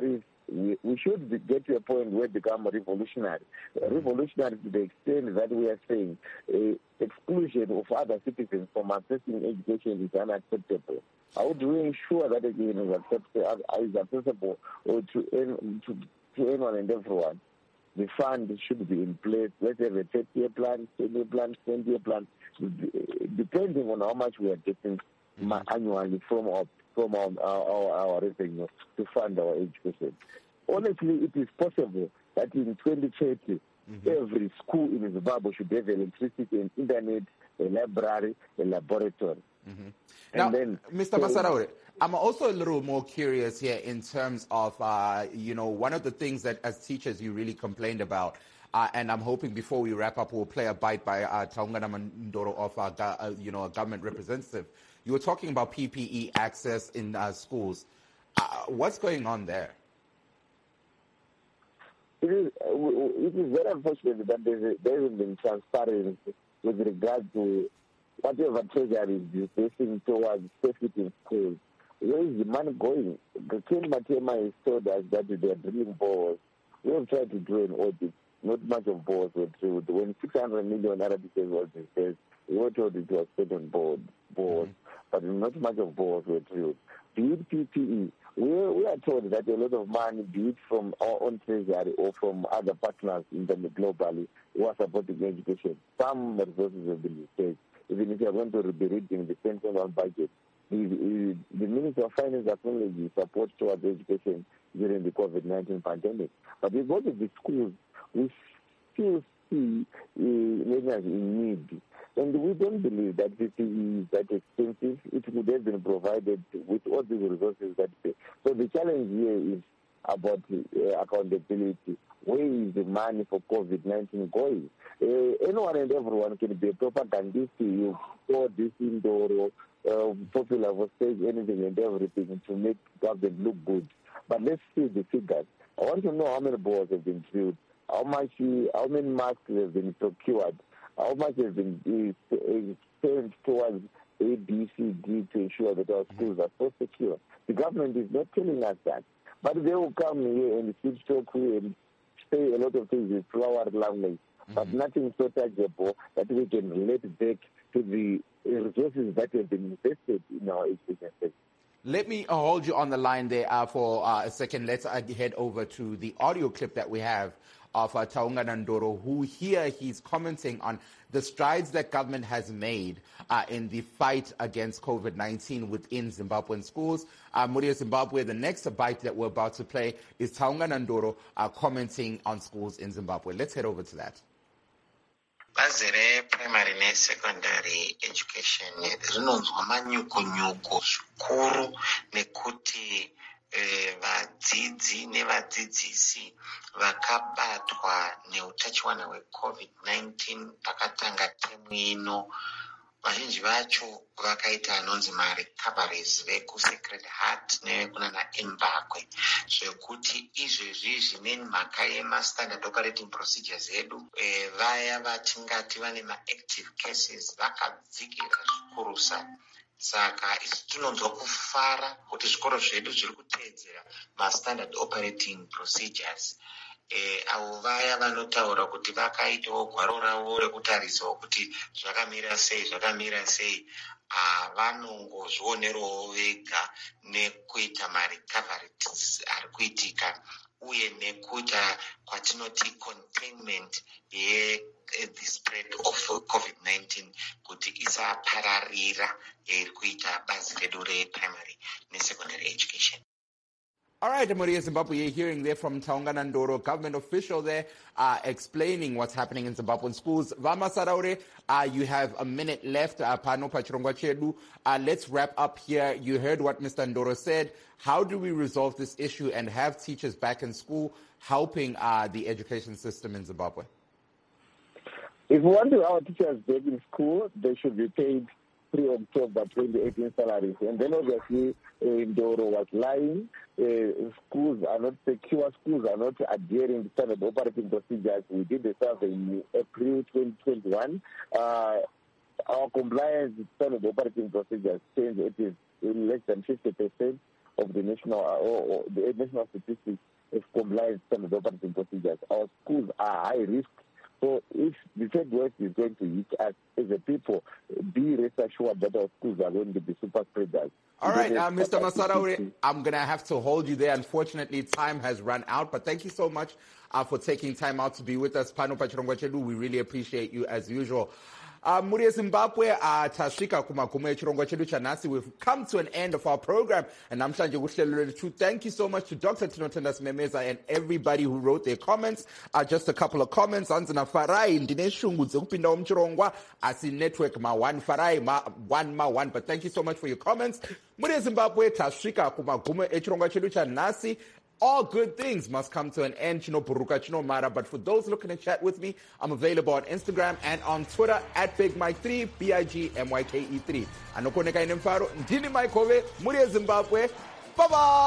we, we should be, get to a point where we become revolutionary. Uh, revolutionary to the extent that we are saying uh, exclusion of other citizens from accessing education is unacceptable. How do we ensure that again is, accept, is accessible or to, to, to anyone and everyone? The fund should be in place. Let's have a thirty-year plan, ten-year plan, twenty-year plan, depending on how much we are getting mm-hmm. annually from our from our, our, our revenue to fund our education. Honestly, it is possible that in twenty thirty, mm-hmm. every school in Zimbabwe should have electricity and internet, a library, a laboratory. Mm-hmm. Now, then, Mister So, Masaraure, I'm also a little more curious here in terms of, uh, you know, one of the things that as teachers you really complained about, uh, and I'm hoping before we wrap up we'll play a bite by uh, Taungana Ndoro of, uh, uh, you know, a government representative. You were talking about P P E access in uh, schools. Uh, what's going on there? It is, uh, it is very unfortunate that there hasn't been transparency with regard to whatever treasury is facing towards safety in schools. Where is the money going? The King Matema has told us that they are drilling balls. We have tried to do an audit. Not much of balls were drilled. When six hundred million Arabic was dispersed, we were told it was spent on board, balls, mm-hmm. but not much of balls were drilled. Be it P P E, we, we are told that a lot of money, be it from our own treasury or from other partners in the globally, who are supporting education. Some resources have been dispersed. Even if you are going to be reading the central budget, the, the, the Minister of Finance acknowledges support towards education during the COVID nineteen pandemic. But we go to the schools, we still see uh, learners in need. And we don't believe that P P E is that expensive. It would have been provided with all these resources that pay. So the challenge here is about uh, accountability. Where is the money for COVID nineteen going? Uh, anyone and everyone can be a propagandist. You pour this indoor, uh, popular for stage, anything and everything to make government look good. But let's see the figures. I want to know how many balls have been drilled, how much, how many masks have been procured, how much has been uh, spent towards A, B, C, D to ensure that our schools are so secure. The government is not telling us that. But they will come here and sit talk here and say a lot of things with flowery language, mm-hmm. but nothing so tangible that we can relate back to the resources that have been invested in our education sector. Let me uh, hold you on the line there uh, for uh, a second. Let's uh, head over to the audio clip that we have of uh, Taungana Ndoro, who here he's commenting on the strides that government has made uh, in the fight against COVID nineteen within Zimbabwean schools. Uh, Muria Zimbabwe, the next bite that we're about to play is Taungana Ndoro uh, commenting on schools in Zimbabwe. Let's head over to that. Bazi reprimary nesecondary education rinonzwa manyuko-nyuko zvikuru nekuti eh, vadzidzi nevadzidzisi vakabatwa neutachiwana hwecovid nineteen pakatanga temu ino vazhinji vacho vakaita anonzi marecoveries vekusacred heart nevekunana embakwe zvekuti izvezvi zvine mhaka yemastandard operating procedures edu e, vaya vatingati vane maactive cases vakadzikira zvikurusa. Saka isi tinonzwa kufara kuti zvikoro zvedu zviri kuteedzera mastandard operating procedures. E, avo vaya vanotaura kuti vakaitawo gwaro ravo rekutarisawo kuti zvakamira sei zvakamira sei vanongozvionerawo vega nekuita marecoveries ari kuitika uye nekuita kwatinoti containment ye the spread of COVID nineteen kuti isapararira iri kuita bazi redu reprimary nesecondary education. All right, Maria Zimbabwe, you're hearing there from Taungana Ndoro, government official there, uh, explaining what's happening in Zimbabwean schools. Vama Saraure, uh, you have a minute left. Uh, Pano Pachirongwa Chedu. Uh, let's wrap up here. You heard what Mister Ndoro said. How do we resolve this issue and have teachers back in school helping uh, the education system in Zimbabwe? If we want to our teachers back in school, they should be paid pre-October twenty eighteen salaries. And then obviously, uh, Ndoro was lying. Uh, schools are not secure. Schools are not adhering to standard operating procedures. We did the survey in April twenty twenty-one. Uh, our compliance with standard operating procedures changed. It is less than fifty percent of the national uh, or, or the national statistics of compliance standard operating procedures. Our schools are high risk. So if the third wave is going to hit us as a people, be rest assured that our schools are going to be super spreaders. All right, uh, Mister Masaraure, I'm going to have to hold you there. Unfortunately, time has run out, but thank you so much uh, for taking time out to be with us. Pano Pachirongwa Chedu, we really appreciate you as usual. Uh, Muri Zimbabwe, uh, tasvika kumagumo echirongwa chedu chanhasi. We've come to an end of our program, and namhlanje kuhlelo lethu. Thank you so much to Doctor Tinotenda Memeza and everybody who wrote their comments. Uh, just a couple of comments. Anzina Farai, ndine shungu dzekupinda muchirongwa, asi network ma one Farai ma one ma one. But thank you so much for your comments. Muri Zimbabwe, tasvika kumagumo echirongwa chedu chanhasi. All good things must come to an end, Chino Buruka, Chino Mara. But for those looking to chat with me, I'm available on Instagram and on Twitter at Big Mike three, B I G M Y K E three. Anokoneka inemfaro, Ndini Mike Hove, Muri Zimbabwe. Bye-bye!